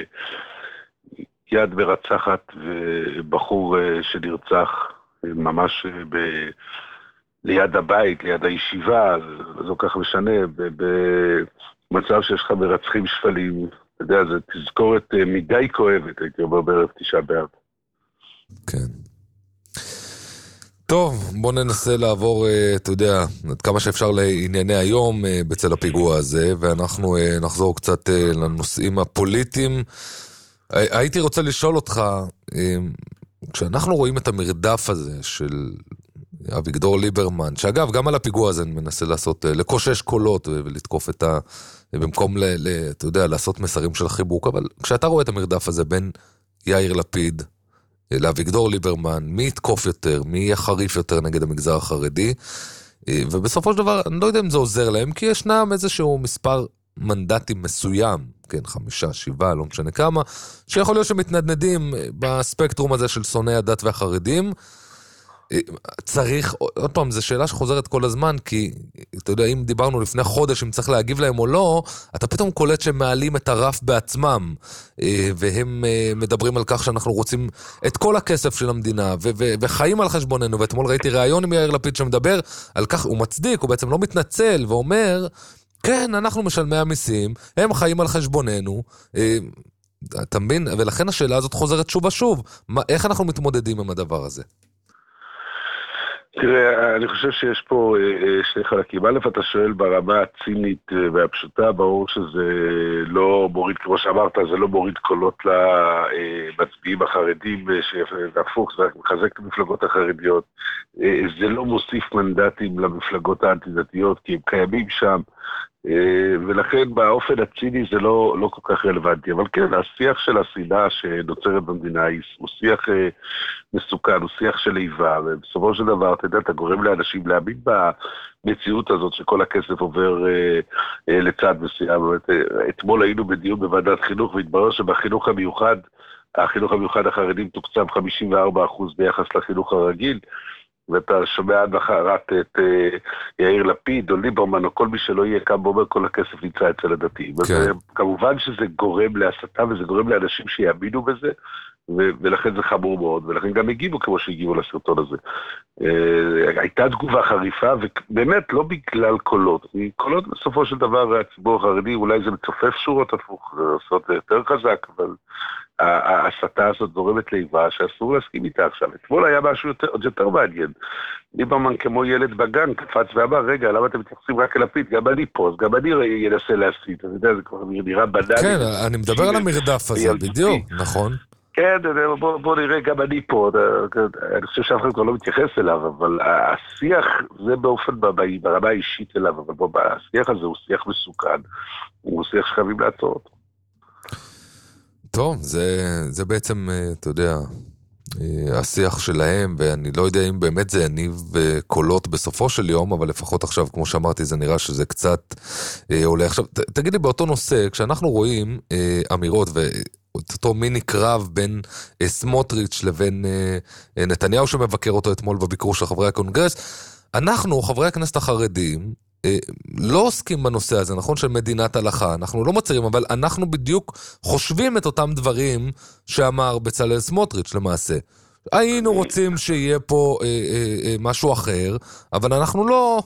יד ברצחת ובחור שנרצח ממש ב... ליד הבית, ליד הישיבה, זה לא כך משנה, במצב שיש לך מרצחים שפלים, אתה יודע, זה תזכורת מדי כואבת, הייתי אומר בערב תשעה באב. כן. טוב, בוא ננסה לעבור, אתה יודע, עד כמה שאפשר לענייני היום בצל הפיגוע הזה, ואנחנו נחזור קצת לנושאים הפוליטיים. הייתי רוצה לשאול אותך, כשאנחנו רואים את המרדף הזה של אביגדור ליברמן, שאגב, גם על הפיגוע הזה אני מנסה לעשות, לקושש קולות ולתקוף את ה... במקום, ל, ל, אתה יודע, לעשות מסרים של חיבוק, אבל כשאתה רואה את המרדף הזה בין יאיר לפיד לאביגדור ליברמן, מי יתקוף יותר, מי יהיה חריף יותר נגד המגזר החרדי, ובסופו של דבר, אני לא יודע אם זה עוזר להם, כי ישנם איזשהו מספר מנדטים מסוים, כן, חמישה, שבעה, לא משנה כמה, שיכול להיות שמתנדנדים בספקטרום הזה של שונאי הדת והחרדים. צריך, עוד פעם, זו שאלה שחוזרת כל הזמן, כי אתה יודע, אם דיברנו לפני חודש אם צריך להגיב להם או לא, אתה פתאום קולט שהם מעלים את הרף בעצמם, והם מדברים על כך שאנחנו רוצים את כל הכסף של המדינה, ו- ו- וחיים על חשבוננו, ואתמול ראיתי ראיון עם יאיר לפיד שמדבר על כך, הוא מצדיק, הוא בעצם לא מתנצל, ואומר, כן, אנחנו משלמי המיסים, הם חיים על חשבוננו, אתה מבין? ולכן השאלה הזאת חוזרת שוב ושוב, מה, איך אנחנו מתמודדים עם הדבר הזה? תראה, אני חושב שיש פה שני חלקים. א', אתה שואל ברמה הצינית והפשוטה, ברור שזה לא מוריד, כמו שאמרת, זה לא מוריד קולות למצביעים החרדים, והפוך, זה מחזק את המפלגות החרדיות. זה לא מוסיף מנדטים למפלגות האנטי-דתיות, כי הם קיימים שם, ולכן באופן הציני זה לא, לא כל כך רלוונטי. אבל כן, השיח של השנאה שנוצרת במדינה הוא שיח מסוכן, הוא שיח של איבה, ובסופו של דבר, אתה יודע, אתה גורם לאנשים להאמין במציאות הזאת שכל הכסף עובר אה, אה, לצד מסוים. אתמול היינו בדיון בוועדת חינוך, והתברר שבחינוך המיוחד, החינוך המיוחד החרדים תוקצב חמישים וארבעה אחוז ביחס לחינוך הרגיל, ואתה שומע עד מחרת את uh, יאיר לפיד או ליברמן או כל מי שלא יהיה כאן ואומר כל הכסף נמצא אצל הדתיים. כן. כמובן שזה גורם להסתה וזה גורם לאנשים שיאמינו בזה, ו- ולכן זה חמור מאוד, ולכן גם הגיבו כמו שהגיבו לסרטון הזה. Uh, הייתה תגובה חריפה, ובאמת לא בגלל קולות, קולות בסופו של דבר הציבור החרדי, אולי זה מצופף שורות הפוך, זה עושות יותר חזק, אבל ההסתה הזאת זורמת לאיבה שאסור להסכים איתה עכשיו. אתמול היה משהו יותר, עוד יותר מעניין. ליברמן כמו ילד בגן קפץ ואמר, רגע, למה אתם מתייחסים רק אל לפיד? גם אני פה, אז גם אני ינסה להסית. אתה יודע, זה כבר נראה בנאלי. כן, אני מדבר על המרדף הזה, בדיוק, נכון. כן, בוא, בוא נראה, גם אני פה, אני חושב שאף אחד כבר לא מתייחס אליו, אבל השיח זה באופן ברמה האישית אליו, אבל בוא, השיח הזה הוא שיח מסוכן, הוא שיח שחייבים לעצור אותו. טוב, זה, זה בעצם, אתה יודע, השיח שלהם, ואני לא יודע אם באמת זה יניב קולות בסופו של יום, אבל לפחות עכשיו, כמו שאמרתי, זה נראה שזה קצת עולה. עכשיו, ת, תגיד לי, באותו נושא, כשאנחנו רואים אמירות ואותו מיני קרב בין סמוטריץ' לבין נתניהו שמבקר אותו אתמול בביקור של חברי הקונגרס, אנחנו, חברי הכנסת החרדים, לא עוסקים בנושא הזה, נכון, של מדינת הלכה, אנחנו לא מצרים, אבל אנחנו בדיוק חושבים את אותם דברים שאמר בצלאל סמוטריץ' למעשה. היינו רוצים שיהיה פה אה, אה, אה, משהו אחר, אבל אנחנו לא...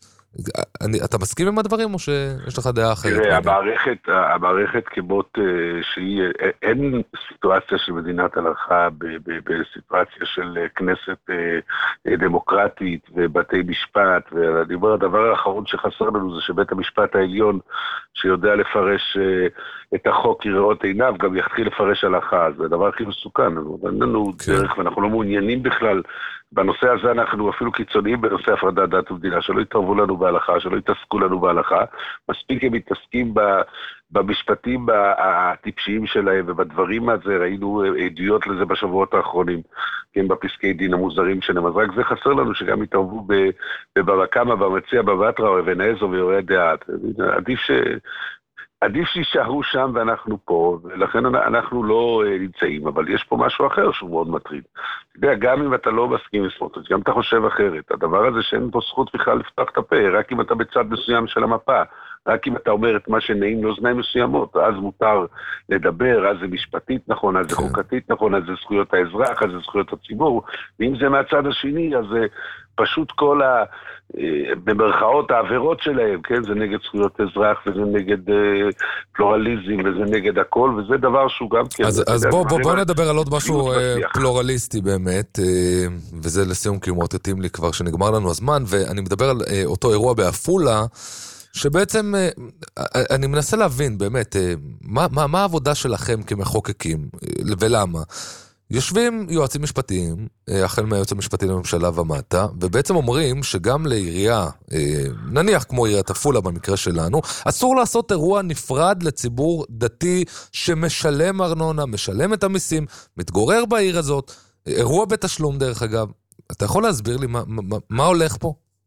אני, אתה מסכים עם הדברים או שיש לך דעה אחרת? תראה, המערכת, המערכת כמות שהיא, אין סיטואציה של מדינת הלכה בסיטואציה של כנסת דמוקרטית ובתי משפט, ואני אומר, הדבר האחרון שחסר לנו זה שבית המשפט העליון שיודע לפרש את החוק כראות עיניו, גם יתחיל לפרש הלכה, זה הדבר הכי מסוכן, אין לנו דרך ואנחנו לא מעוניינים בכלל, בנושא הזה אנחנו אפילו קיצוניים בנושא הפרדת דת ומדינה, שלא יתערבו לנו בהלכה, שלא יתעסקו לנו בהלכה, מספיק הם מתעסקים במשפטים הטיפשיים שלהם, ובדברים הזה ראינו עדויות לזה בשבועות האחרונים, כן, בפסקי דין המוזרים שלהם, אז רק זה חסר לנו שגם יתערבו בבבקמה, במציע, בבטרה, ובנעזו ויורי דעת, עדיף ש... עדיף שישארו שם ואנחנו פה, ולכן אנחנו לא נמצאים, אבל יש פה משהו אחר שהוא מאוד מטריד. אתה יודע, גם אם אתה לא מסכים לסמוטריץ', גם אתה חושב אחרת, הדבר הזה שאין פה זכות בכלל לפתוח את הפה, רק אם אתה בצד מסוים של המפה, רק אם אתה אומר את מה שנעים לאוזניים מסוימות, אז מותר לדבר, אז זה משפטית נכון, אז זה חוקתית נכון, אז זה זכויות האזרח, אז זה זכויות הציבור, ואם זה מהצד השני, אז זה פשוט כל ה... במרכאות העבירות שלהם, כן, זה נגד זכויות אזרח, וזה נגד אה, פלורליזם, וזה נגד הכל, וזה דבר שהוא גם כן... אז, אז בוא, בוא, בוא נדבר על עוד משהו אה, פלורליסטי באמת, אה, וזה לסיום כי מוטטים לי כבר שנגמר לנו הזמן, ואני מדבר על אה, אותו אירוע באפולה, שבעצם אה, אני מנסה להבין באמת, אה, מה, מה, מה העבודה שלכם כמחוקקים, אה, ולמה? יושבים יועצים משפטיים, החל מהיועץ המשפטי לממשלה ומטה, ובעצם אומרים שגם לעירייה, נניח כמו עיריית אפולה במקרה שלנו, אסור לעשות אירוע נפרד לציבור דתי שמשלם ארנונה, משלם את המיסים, מתגורר בעיר הזאת, אירוע בתשלום דרך אגב. אתה יכול להסביר לי מה, מה, מה הולך פה?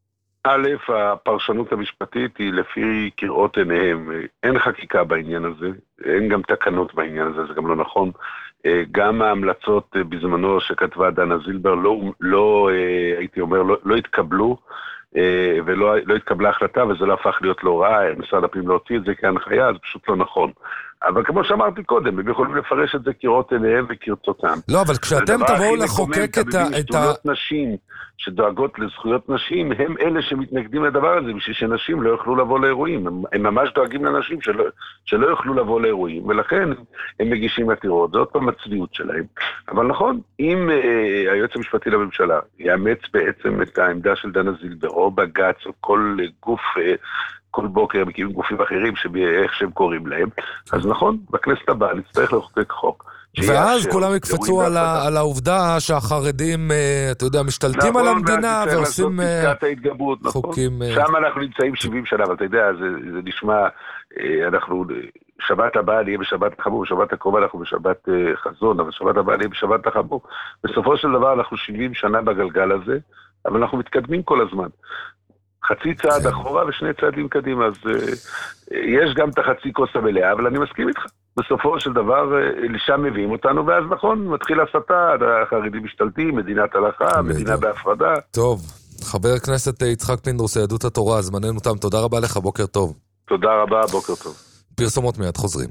א', הפרשנות המשפטית היא לפי קראות עיניהם. אין חקיקה בעניין הזה, אין גם תקנות בעניין הזה, זה גם לא נכון. גם ההמלצות בזמנו שכתבה דנה זילבר לא, לא הייתי אומר, לא, לא התקבלו, ולא לא התקבלה החלטה, וזה לא הפך להיות לא רע, משרד הפנים לא הוציא את זה כהנחיה, זה פשוט לא נכון. אבל כמו שאמרתי קודם, הם יכולים לפרש את זה כראות עיניהם וכרצותם. לא, אבל כשאתם תבואו לחוקק את ה... שדולות נשים, שדואגות לזכויות נשים, הם אלה שמתנגדים לדבר הזה, בשביל שנשים לא יוכלו לבוא לאירועים. הם, הם ממש דואגים לנשים שלא, שלא יוכלו לבוא לאירועים, ולכן הם מגישים עתירות. זאת פעם הצביעות שלהם. אבל נכון, אם אה, היועץ המשפטי לממשלה יאמץ בעצם את העמדה של דנה זילבר, או בג"ץ, או כל גוף... אה, כל בוקר מקימים גופים אחרים, איך שהם קוראים להם, אז נכון, בכנסת הבאה נצטרך לחוקק חוק. ואז כולם יקפצו על, ה, על העובדה שהחרדים, אתה יודע, משתלטים על המדינה ועושים חוקים... שם אנחנו נמצאים שבעים שנה, אבל אתה יודע, זה, זה נשמע, אנחנו, שבת הבאה נהיה בשבת החמור, שבת הקרובה אנחנו בשבת חזון, אבל שבת הבאה נהיה בשבת החמור. בסופו של דבר אנחנו שבעים שנה בגלגל הזה, אבל אנחנו מתקדמים כל הזמן. חצי צעד אחורה ושני צעדים קדימה, אז uh, יש גם את החצי כוס המלאה, אבל אני מסכים איתך. בסופו של דבר, uh, לשם מביאים אותנו, ואז נכון, מתחיל הסתה, החרדים משתלטים, מדינת הלכה, מדינה בהפרדה. טוב, חבר הכנסת יצחק פינדרוס, יהדות התורה, זמננו תם, תודה רבה לך, בוקר טוב. תודה רבה, בוקר טוב. פרסומות מיד חוזרים.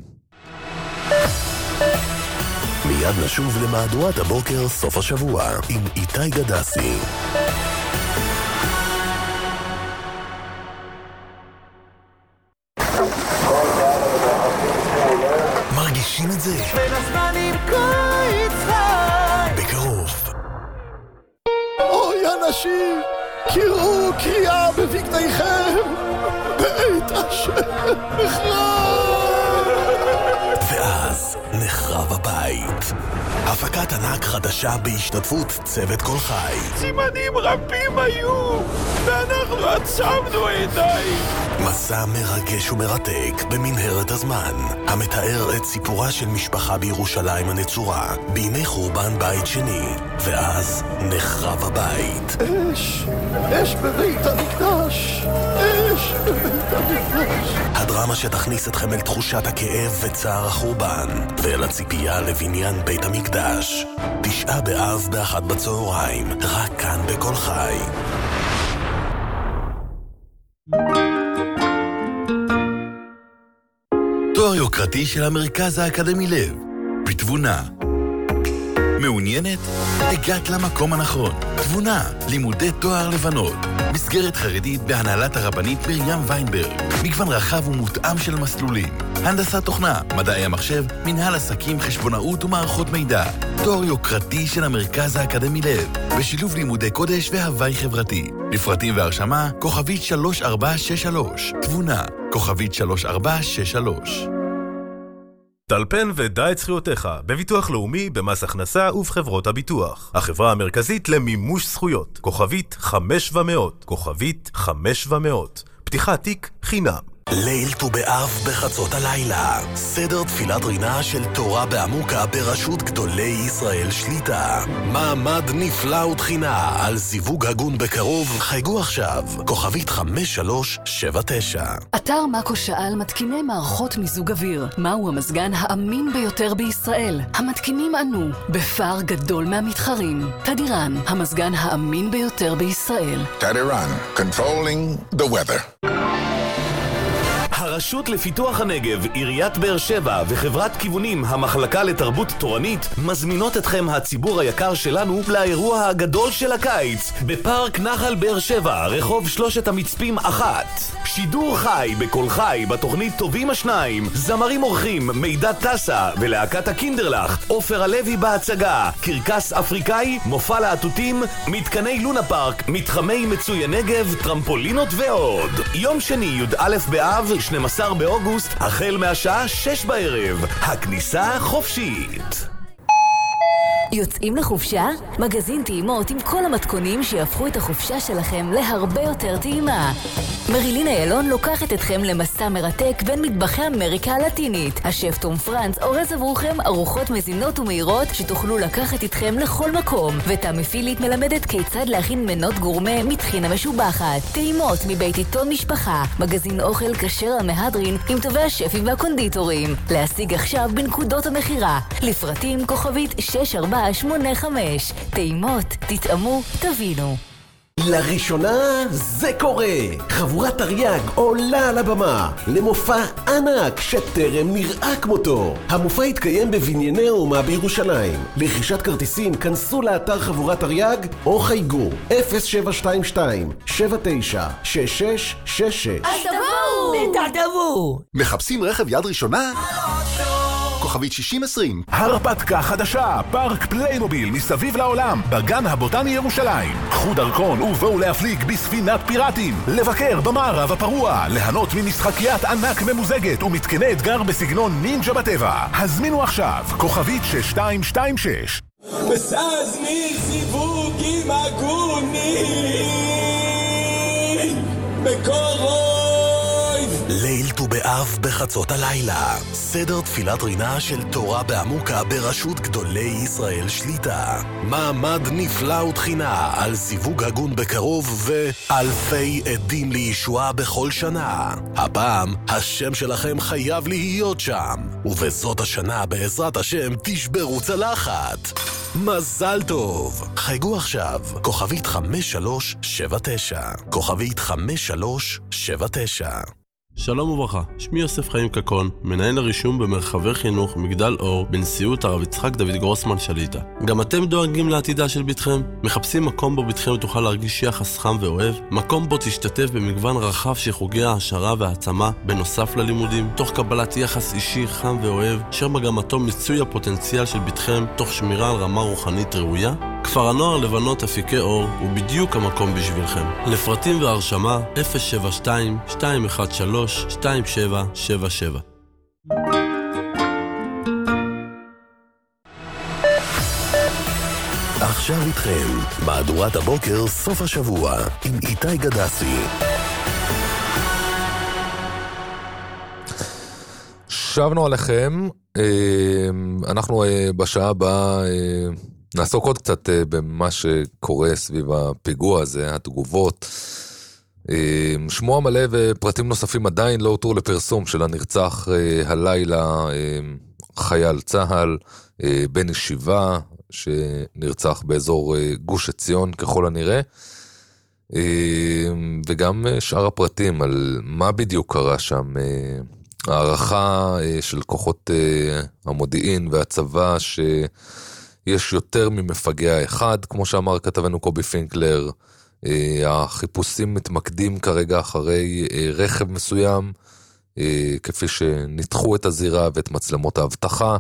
מיד נשוב למהדורת הבוקר סוף השבוע, עם איתי גדסי. מרגישים את זה? בין הזמנים קיץ חי בקרוב. אוי אנשים, קראו קריאה בבגדיכם, בית השם נחרב. ואז נחרב הבית. הפקת ענק חדשה בהשתתפות צוות כל חי. סימנים רבים היו, ואנחנו עצמנו עיניים. מסע מרגש ומרתק במנהרת הזמן, המתאר את סיפורה של משפחה בירושלים הנצורה, בימי חורבן בית שני, ואז נחרב הבית. אש, אש בבית המקדש, אש בבית המקדש. הדרמה שתכניס אתכם אל תחושת הכאב וצער החורבן, ואל הציפייה לבניין בית המקדש. תשעה באב באחת בצהריים, רק כאן בכל חי. תואר יוקרתי של המרכז האקדמי לב, בתבונה. מעוניינת? הגעת למקום הנכון. תבונה, לימודי תואר לבנות. מסגרת חרדית בהנהלת הרבנית מרים ויינברג. מגוון רחב ומותאם של מסלולים. הנדסת תוכנה, מדעי המחשב, מנהל עסקים, חשבונאות ומערכות מידע. תואר יוקרתי של המרכז האקדמי לב, בשילוב לימודי קודש והווי חברתי. לפרטים והרשמה, כוכבית שלוש ארבע שש שלוש. תבונה, כוכבית שלוש ארבע שש שלוש. טלפן ודע את זכויותיך בביטוח לאומי, במס הכנסה ובחברות הביטוח. החברה המרכזית למימוש זכויות. כוכבית חמש ומאות. כוכבית חמש ומאות. פתיחת תיק חינם. ליל ט"ו באב בחצות הלילה. סדר תפילת רינה של תורה בעמוקה בראשות גדולי ישראל שליטה. מעמד נפלא ותחינה על זיווג הגון בקרוב. חייגו עכשיו. כוכבית חמש שלוש שבע תשע. אתר מאקו שאל מתקיני מערכות מיזוג אוויר. מהו המזגן האמין ביותר בישראל? המתקינים ענו בפער גדול מהמתחרים. תדירן, המזגן האמין ביותר בישראל. תדירן, controlling the weather. הרשות לפיתוח הנגב, עיריית באר שבע וחברת כיוונים, המחלקה לתרבות תורנית, מזמינות אתכם, הציבור היקר שלנו, לאירוע הגדול של הקיץ, בפארק נחל באר שבע, רחוב שלושת המצפים אחת. שידור חי בכל חי בתוכנית טובים השניים, זמרים אורחים, מידע טסה ולהקת הקינדרלך, עופר הלוי בהצגה, קרקס אפריקאי, מופע להטוטים, מתקני לונה פארק, מתחמי מצוי הנגב, טרמפולינות ועוד. יום שני י"א באב, שנים עשר באוגוסט, החל מהשעה שש בערב. הכניסה חופשית. יוצאים לחופשה? מגזין טעימות עם כל המתכונים שיהפכו את החופשה שלכם להרבה יותר טעימה. מרילין איילון לוקחת אתכם למסע מרתק בין מטבחי אמריקה הלטינית. השף תום פרנץ אורז עבורכם ארוחות מזינות ומהירות שתוכלו לקחת איתכם לכל מקום. ותמי פילית מלמדת כיצד להכין מנות גורמה מטחינה משובחת. טעימות מבית עיתון משפחה. מגזין אוכל כשר המהדרין עם טובי השפים והקונדיטורים. להשיג עכשיו בנקודות המחירה. לפרטים כוכבית שש ארבע שמונה חמש. טעימות, תטעמו, תבינו. לראשונה זה קורה! חבורת תרי"ג עולה על הבמה למופע ענק שטרם נראה כמותו. המופע יתקיים בבנייני האומה בירושלים. לרכישת כרטיסים כנסו לאתר חבורת תרי"ג או חייגו אפס שבע שתיים שתיים שבע תשע שש שש שש שש. אז תבואו! תתבואו! מחפשים רכב יד ראשונה? כוכבית שישים עשרים. הרפתקה חדשה, פארק פליימוביל מסביב לעולם, בגן הבוטני ירושלים. קחו דרכון ובואו להפליג בספינת פיראטים, לבקר במערב הפרוע, ליהנות ממשחקיית ענק ממוזגת ומתקני אתגר בסגנון נינג'ה בטבע. הזמינו עכשיו, כוכבית שש שתיים שתיים שש. בסזמי סיווג עם הגוני בקורו ליל ט"ו באב בחצות הלילה, סדר תפילת רינה של תורה בעמוקה בראשות גדולי ישראל שליטה. מעמד נפלא ותחינה על זיווג הגון בקרוב ואלפי עדים לישועה בכל שנה. הפעם השם שלכם חייב להיות שם, ובזאת השנה בעזרת השם תשברו צלחת. מזל טוב! חייגו עכשיו, כוכבית חמש שלוש שבע תשע, כוכבית חמש שלוש שבע תשע. שלום וברכה, שמי יוסף חיים קקון, מנהל הרישום במרחבי חינוך מגדל אור בנשיאות הרב יצחק דוד גרוסמן שליטה. גם אתם דואגים לעתידה של ביתכם? מחפשים מקום בו ביתכם תוכל להרגיש יחס חם ואוהב? מקום בו תשתתף במגוון רחב של חוגי העשרה והעצמה בנוסף ללימודים, תוך קבלת יחס אישי חם ואוהב, אשר מגמתו מיצוי הפוטנציאל של ביתכם תוך שמירה על רמה רוחנית ראויה? כפר הנוער לבנות אפיקי אור הוא בדיוק המקום בשבילכם. לפרטים והרשמה אפס שבע שתיים שתיים אחת שלוש שתיים שבע שבע שבע. עכשיו איתכם, מהדורת הבוקר סוף השבוע עם איתי גדסי. שבנו עליכם, אנחנו בשעה הבאה נעסוק עוד קצת במה שקורה סביב הפיגוע הזה, התגובות. שמו המלא ופרטים נוספים עדיין לא הותרו לפרסום של הנרצח הלילה, חייל צהל, בן ישיבה, שנרצח באזור גוש עציון ככל הנראה, וגם שאר הפרטים על מה בדיוק קרה שם, הערכה של כוחות המודיעין והצבא שיש יותר ממפגע אחד, כמו שאמר כתבנו קובי פינקלר. החיפושים מתמקדים כרגע אחרי רכב מסוים, כפי שניתחו את הזירה ואת מצלמות האבטחה,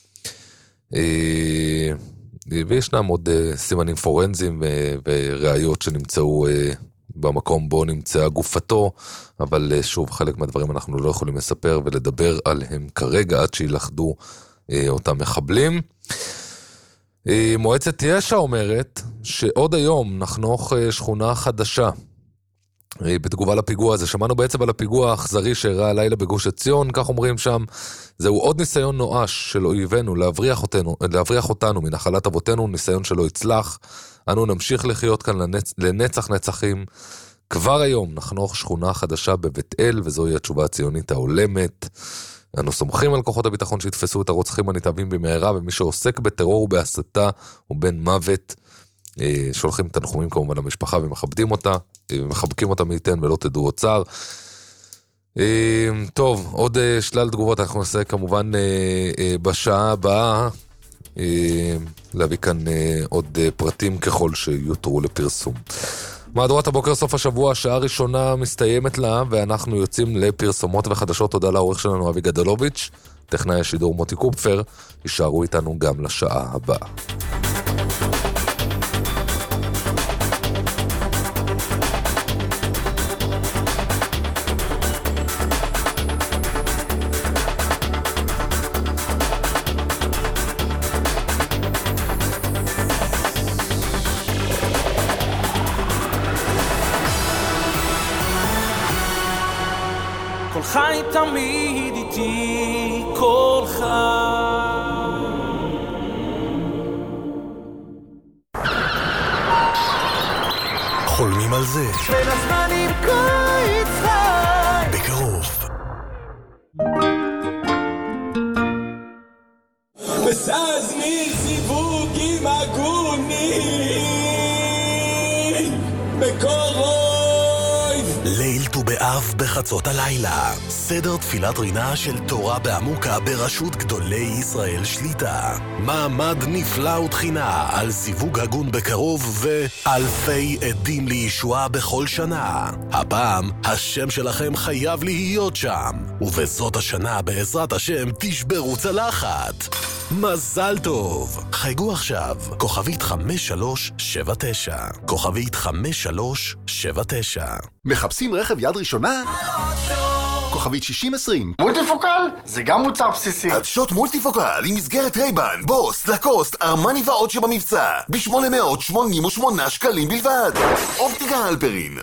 וישנם עוד סימנים פורנזיים וראיות שנמצאו במקום בו נמצאה גופתו, אבל שוב חלק מהדברים אנחנו לא יכולים לספר ולדבר עליהם כרגע עד שילכדו אותם מחבלים. מועצת יש"ע אומרת שעוד היום נחנוך שכונה חדשה בתגובה לפיגוע הזה. שמענו בעצם על הפיגוע האכזרי שהראה הלילה בגוש עציון, כך אומרים שם. זהו עוד ניסיון נואש של אויבינו להבריח אותנו, להבריח אותנו מנחלת אבותינו, ניסיון שלא יצלח. אנו נמשיך לחיות כאן לנצ... לנצח נצחים. כבר היום נחנוך שכונה חדשה בבית אל, וזוהי התשובה הציונית ההולמת. אנו סומכים על כוחות הביטחון שיתפסו את הרוצחים הנתעבים במהרה, ומי שעוסק בטרור ובהסתה ובן מוות. שולחים תנחומים כמובן למשפחה ומכבדים אותה, ומחבקים אותה מאיתן ולא תדעו עוד צער. טוב, עוד שלל תגובות אנחנו נעשה כמובן בשעה הבאה, להביא כאן עוד פרטים ככל שיותרו לפרסום. מהדורת הבוקר סוף השבוע, השעה הראשונה מסתיימת לה, ואנחנו יוצאים לפרסומות וחדשות. תודה לעורך שלנו אבי גדלוביץ', טכנאי השידור מוטי קופפר, יישארו איתנו גם לשעה הבאה. חי תמיד איתי כל חי. חולמים על זה בין הזמנים קיץ חי בקרוב. וסזמין סיווגים הגונים בקורוב. ליל ט"ו באב בחצות הלילה, סדר תפילת רינה של תורה בעמוקה בראשות גדולי ישראל שליטה. מעמד נפלא ותחינה על סיווג הגון בקרוב ואלפי עדים לישועה בכל שנה. הפעם השם שלכם חייב להיות שם, ובזאת השנה בעזרת השם תשברו צלחת. מזל טוב! חייגו עכשיו, כוכבית חמש שלוש שבע תשע, כוכבית חמש שלוש שבע תשע. מחפשים רכב יד ראשונה? כוכבית שישים עשרים. מולטיפוקל? זה גם מוצר בסיסי. עדשות מולטיפוקל עם מסגרת רייבן, בוס, לקוסט, ארמני ועוד שבמבצע ב-שמונה מאות שמונים ושמונה שקלים בלבד. אופטיקה הלפרין.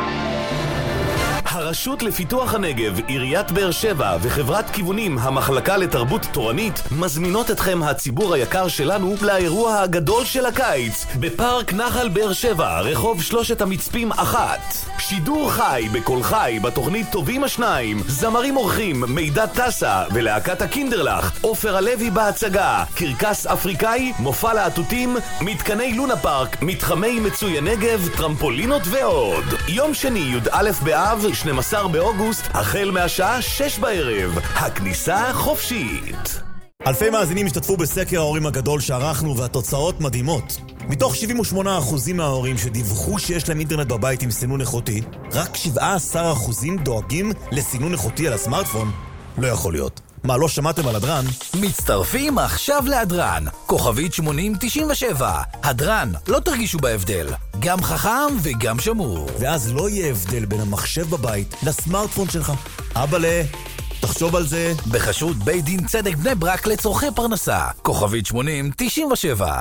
הרשות לפיתוח הנגב, עיריית באר שבע וחברת כיוונים, המחלקה לתרבות תורנית, מזמינות אתכם הציבור היקר שלנו לאירוע הגדול של הקיץ בפארק נחל באר שבע, רחוב שלושת המצפים אחת. שידור חי בכל חי בתוכנית טובים השניים, זמרים אורחים מידע טסה ולהקת הקינדרלך, עופר הלוי בהצגה, קרקס אפריקאי, מופע להטוטים, מתקני לונה פארק, מתחמי מצוי הנגב, טרמפולינות ועוד. יום שני י"א באב שנים עשר באוגוסט, החל מהשעה שש בערב. הכניסה חופשית. אלפי מאזינים השתתפו בסקר ההורים הגדול שערכנו, והתוצאות מדהימות. מתוך שבעים ושמונה אחוז מההורים שדיווחו שיש להם אינטרנט בבית עם סינון איכותי, רק שבעה עשר אחוז דואגים לסינון איכותי על הסמארטפון. לא יכול להיות. מה, לא שמעתם על הדרן? מצטרפים עכשיו להדרן, כוכבית שמונים תשעים ושבע. הדרן, לא תרגישו בהבדל, גם חכם וגם שמור. ואז לא יהיה הבדל בין המחשב בבית לסמארטפון שלך. אבא לה, תחשוב על זה. בחשות בית דין צדק בני ברק לצורכי פרנסה, כוכבית שמונים תשעים ושבע.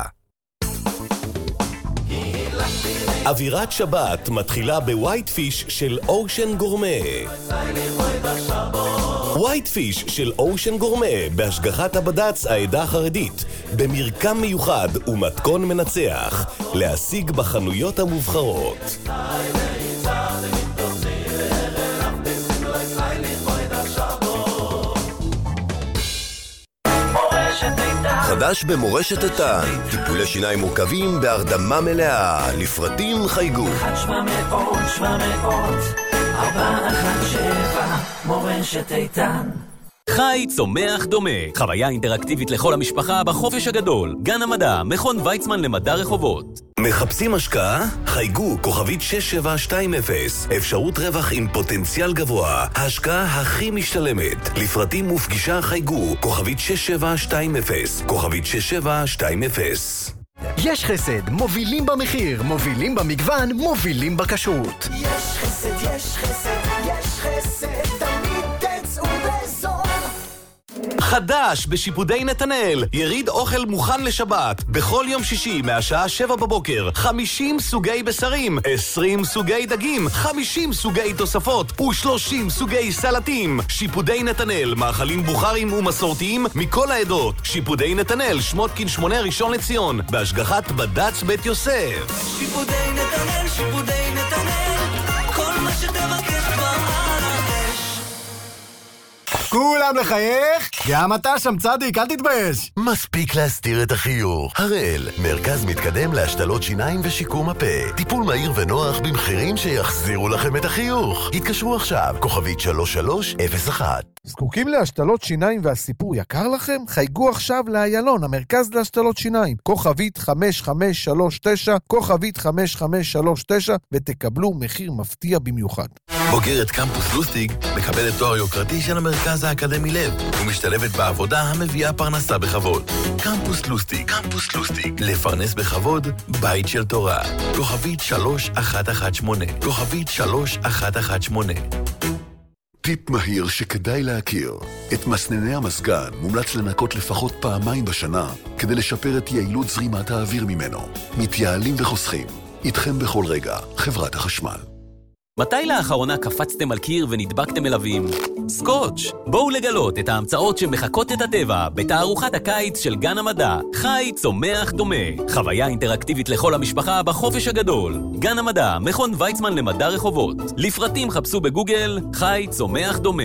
אווירת שבת מתחילה בווייט פיש של אושן גורמה. ווייט פיש של אושן גורמה בהשגחת הבד"ץ העדה החרדית, במרקם מיוחד ומתכון מנצח, להשיג בחנויות המובחרות. חדש במורשת איתן, טיפולי שיניים מורכבים בהרדמה מלאה, לפרטים חייגו אחת שבע מאות שבע מאות ארבע אחת שבע מורשת איתן. חי צומח דומה, חוויה אינטראקטיבית לכל המשפחה בחופש הגדול. גן המדע, מכון ויצמן למדע רחובות. מחפשים השקעה? חייגו כוכבית שש שבע שתיים אפס, אפשרות רווח עם פוטנציאל גבוה, ההשקעה הכי משתלמת. לפרטים ופגישה חייגו כוכבית שש שבע שתיים אפס, כוכבית שש שבע שתיים אפס. יש חסד, מובילים במחיר, מובילים במגוון, מובילים בכשרות. יש חסד, יש חסד, יש חסד, תמיד תצאו בזול. חדש בשיפודי נתנאל, יריד אוכל מוכן לשבת בכל יום שישי מהשעה שבע בבוקר. חמישים סוגי בשרים, עשרים סוגי דגים, חמישים סוגי תוספות ושלושים סוגי סלטים. שיפודי נתנאל, מאכלים בוכרים ומסורתיים מכל העדות. שיפודי נתנאל, שמותקין שמונה ראשון לציון, בהשגחת בד"ץ בית יוסף. שיפודי נתנאל, שיפודי נתנאל, כל מה שתבקש כבר על האש. כולם לחייך? גם אתה שם צדיק, אל תתבייש. מספיק להסתיר את החיוך. הראל, מרכז מתקדם להשתלות שיניים ושיקום הפה. טיפול מהיר ונוח במחירים שיחזירו לכם את החיוך. התקשרו עכשיו, כוכבית שלוש שלוש אפס אחת. זקוקים להשתלות שיניים והסיפור יקר לכם? חייגו עכשיו לאיילון, המרכז להשתלות שיניים. כוכבית חמש חמש שלוש תשע, כוכבית חמש חמש שלוש תשע, ותקבלו מחיר מפתיע במיוחד. בוגרת קמפוס לוסטיג מקבלת תואר יוקרתי של המרכז האקדמי לב ומשתלבת בעבודה המביאה פרנסה בכבוד. קמפוס לוסטיג, קמפוס לוסטיג, לפרנס בכבוד, בית של תורה. כוכבית שלוש אחת אחת שמונה, כוכבית שלוש אחת אחת שמונה. טיפ מהיר שכדאי להכיר. את מסנני המזגן מומלץ לנקות לפחות פעמיים בשנה כדי לשפר את יעילות זרימת האוויר ממנו. מתייעלים וחוסכים. איתכם בכל רגע, חברת החשמל. מתי לאחרונה קפצתם על קיר ונדבקתם מלווים? סקוץ'. בואו לגלות את ההמצאות שמחקות את הטבע בתערוכת הקיץ של גן המדע. חי, צומח, דומה. חוויה אינטראקטיבית לכל המשפחה בחופש הגדול. גן המדע, מכון ויצמן למדע רחובות. לפרטים חפשו בגוגל, חי, צומח, דומה.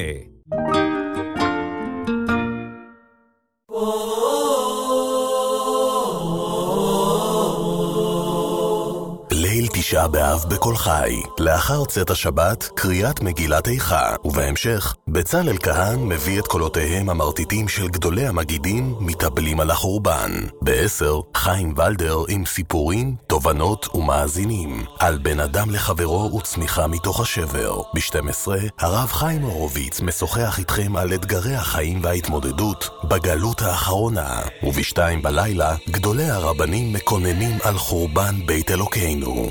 ליל תשעה באב בכל חי. לאחר צאת השבת, קריאת מגילת איכה, ובהמשך, בצלאל כהן מביא את קולותיהם המרטיטים של גדולי המגידים מתאבלים על החורבן. בעשר, חיים ולדר עם סיפורים, תובנות ומאזינים על בן אדם לחברו וצמיחה מתוך השבר. ב-שתים עשרה, הרב חיים הורוביץ משוחח איתכם על אתגרי החיים וההתמודדות בגלות האחרונה. ובשתיים בלילה, גדולי הרבנים מקוננים על חורבן בית אלוקינו.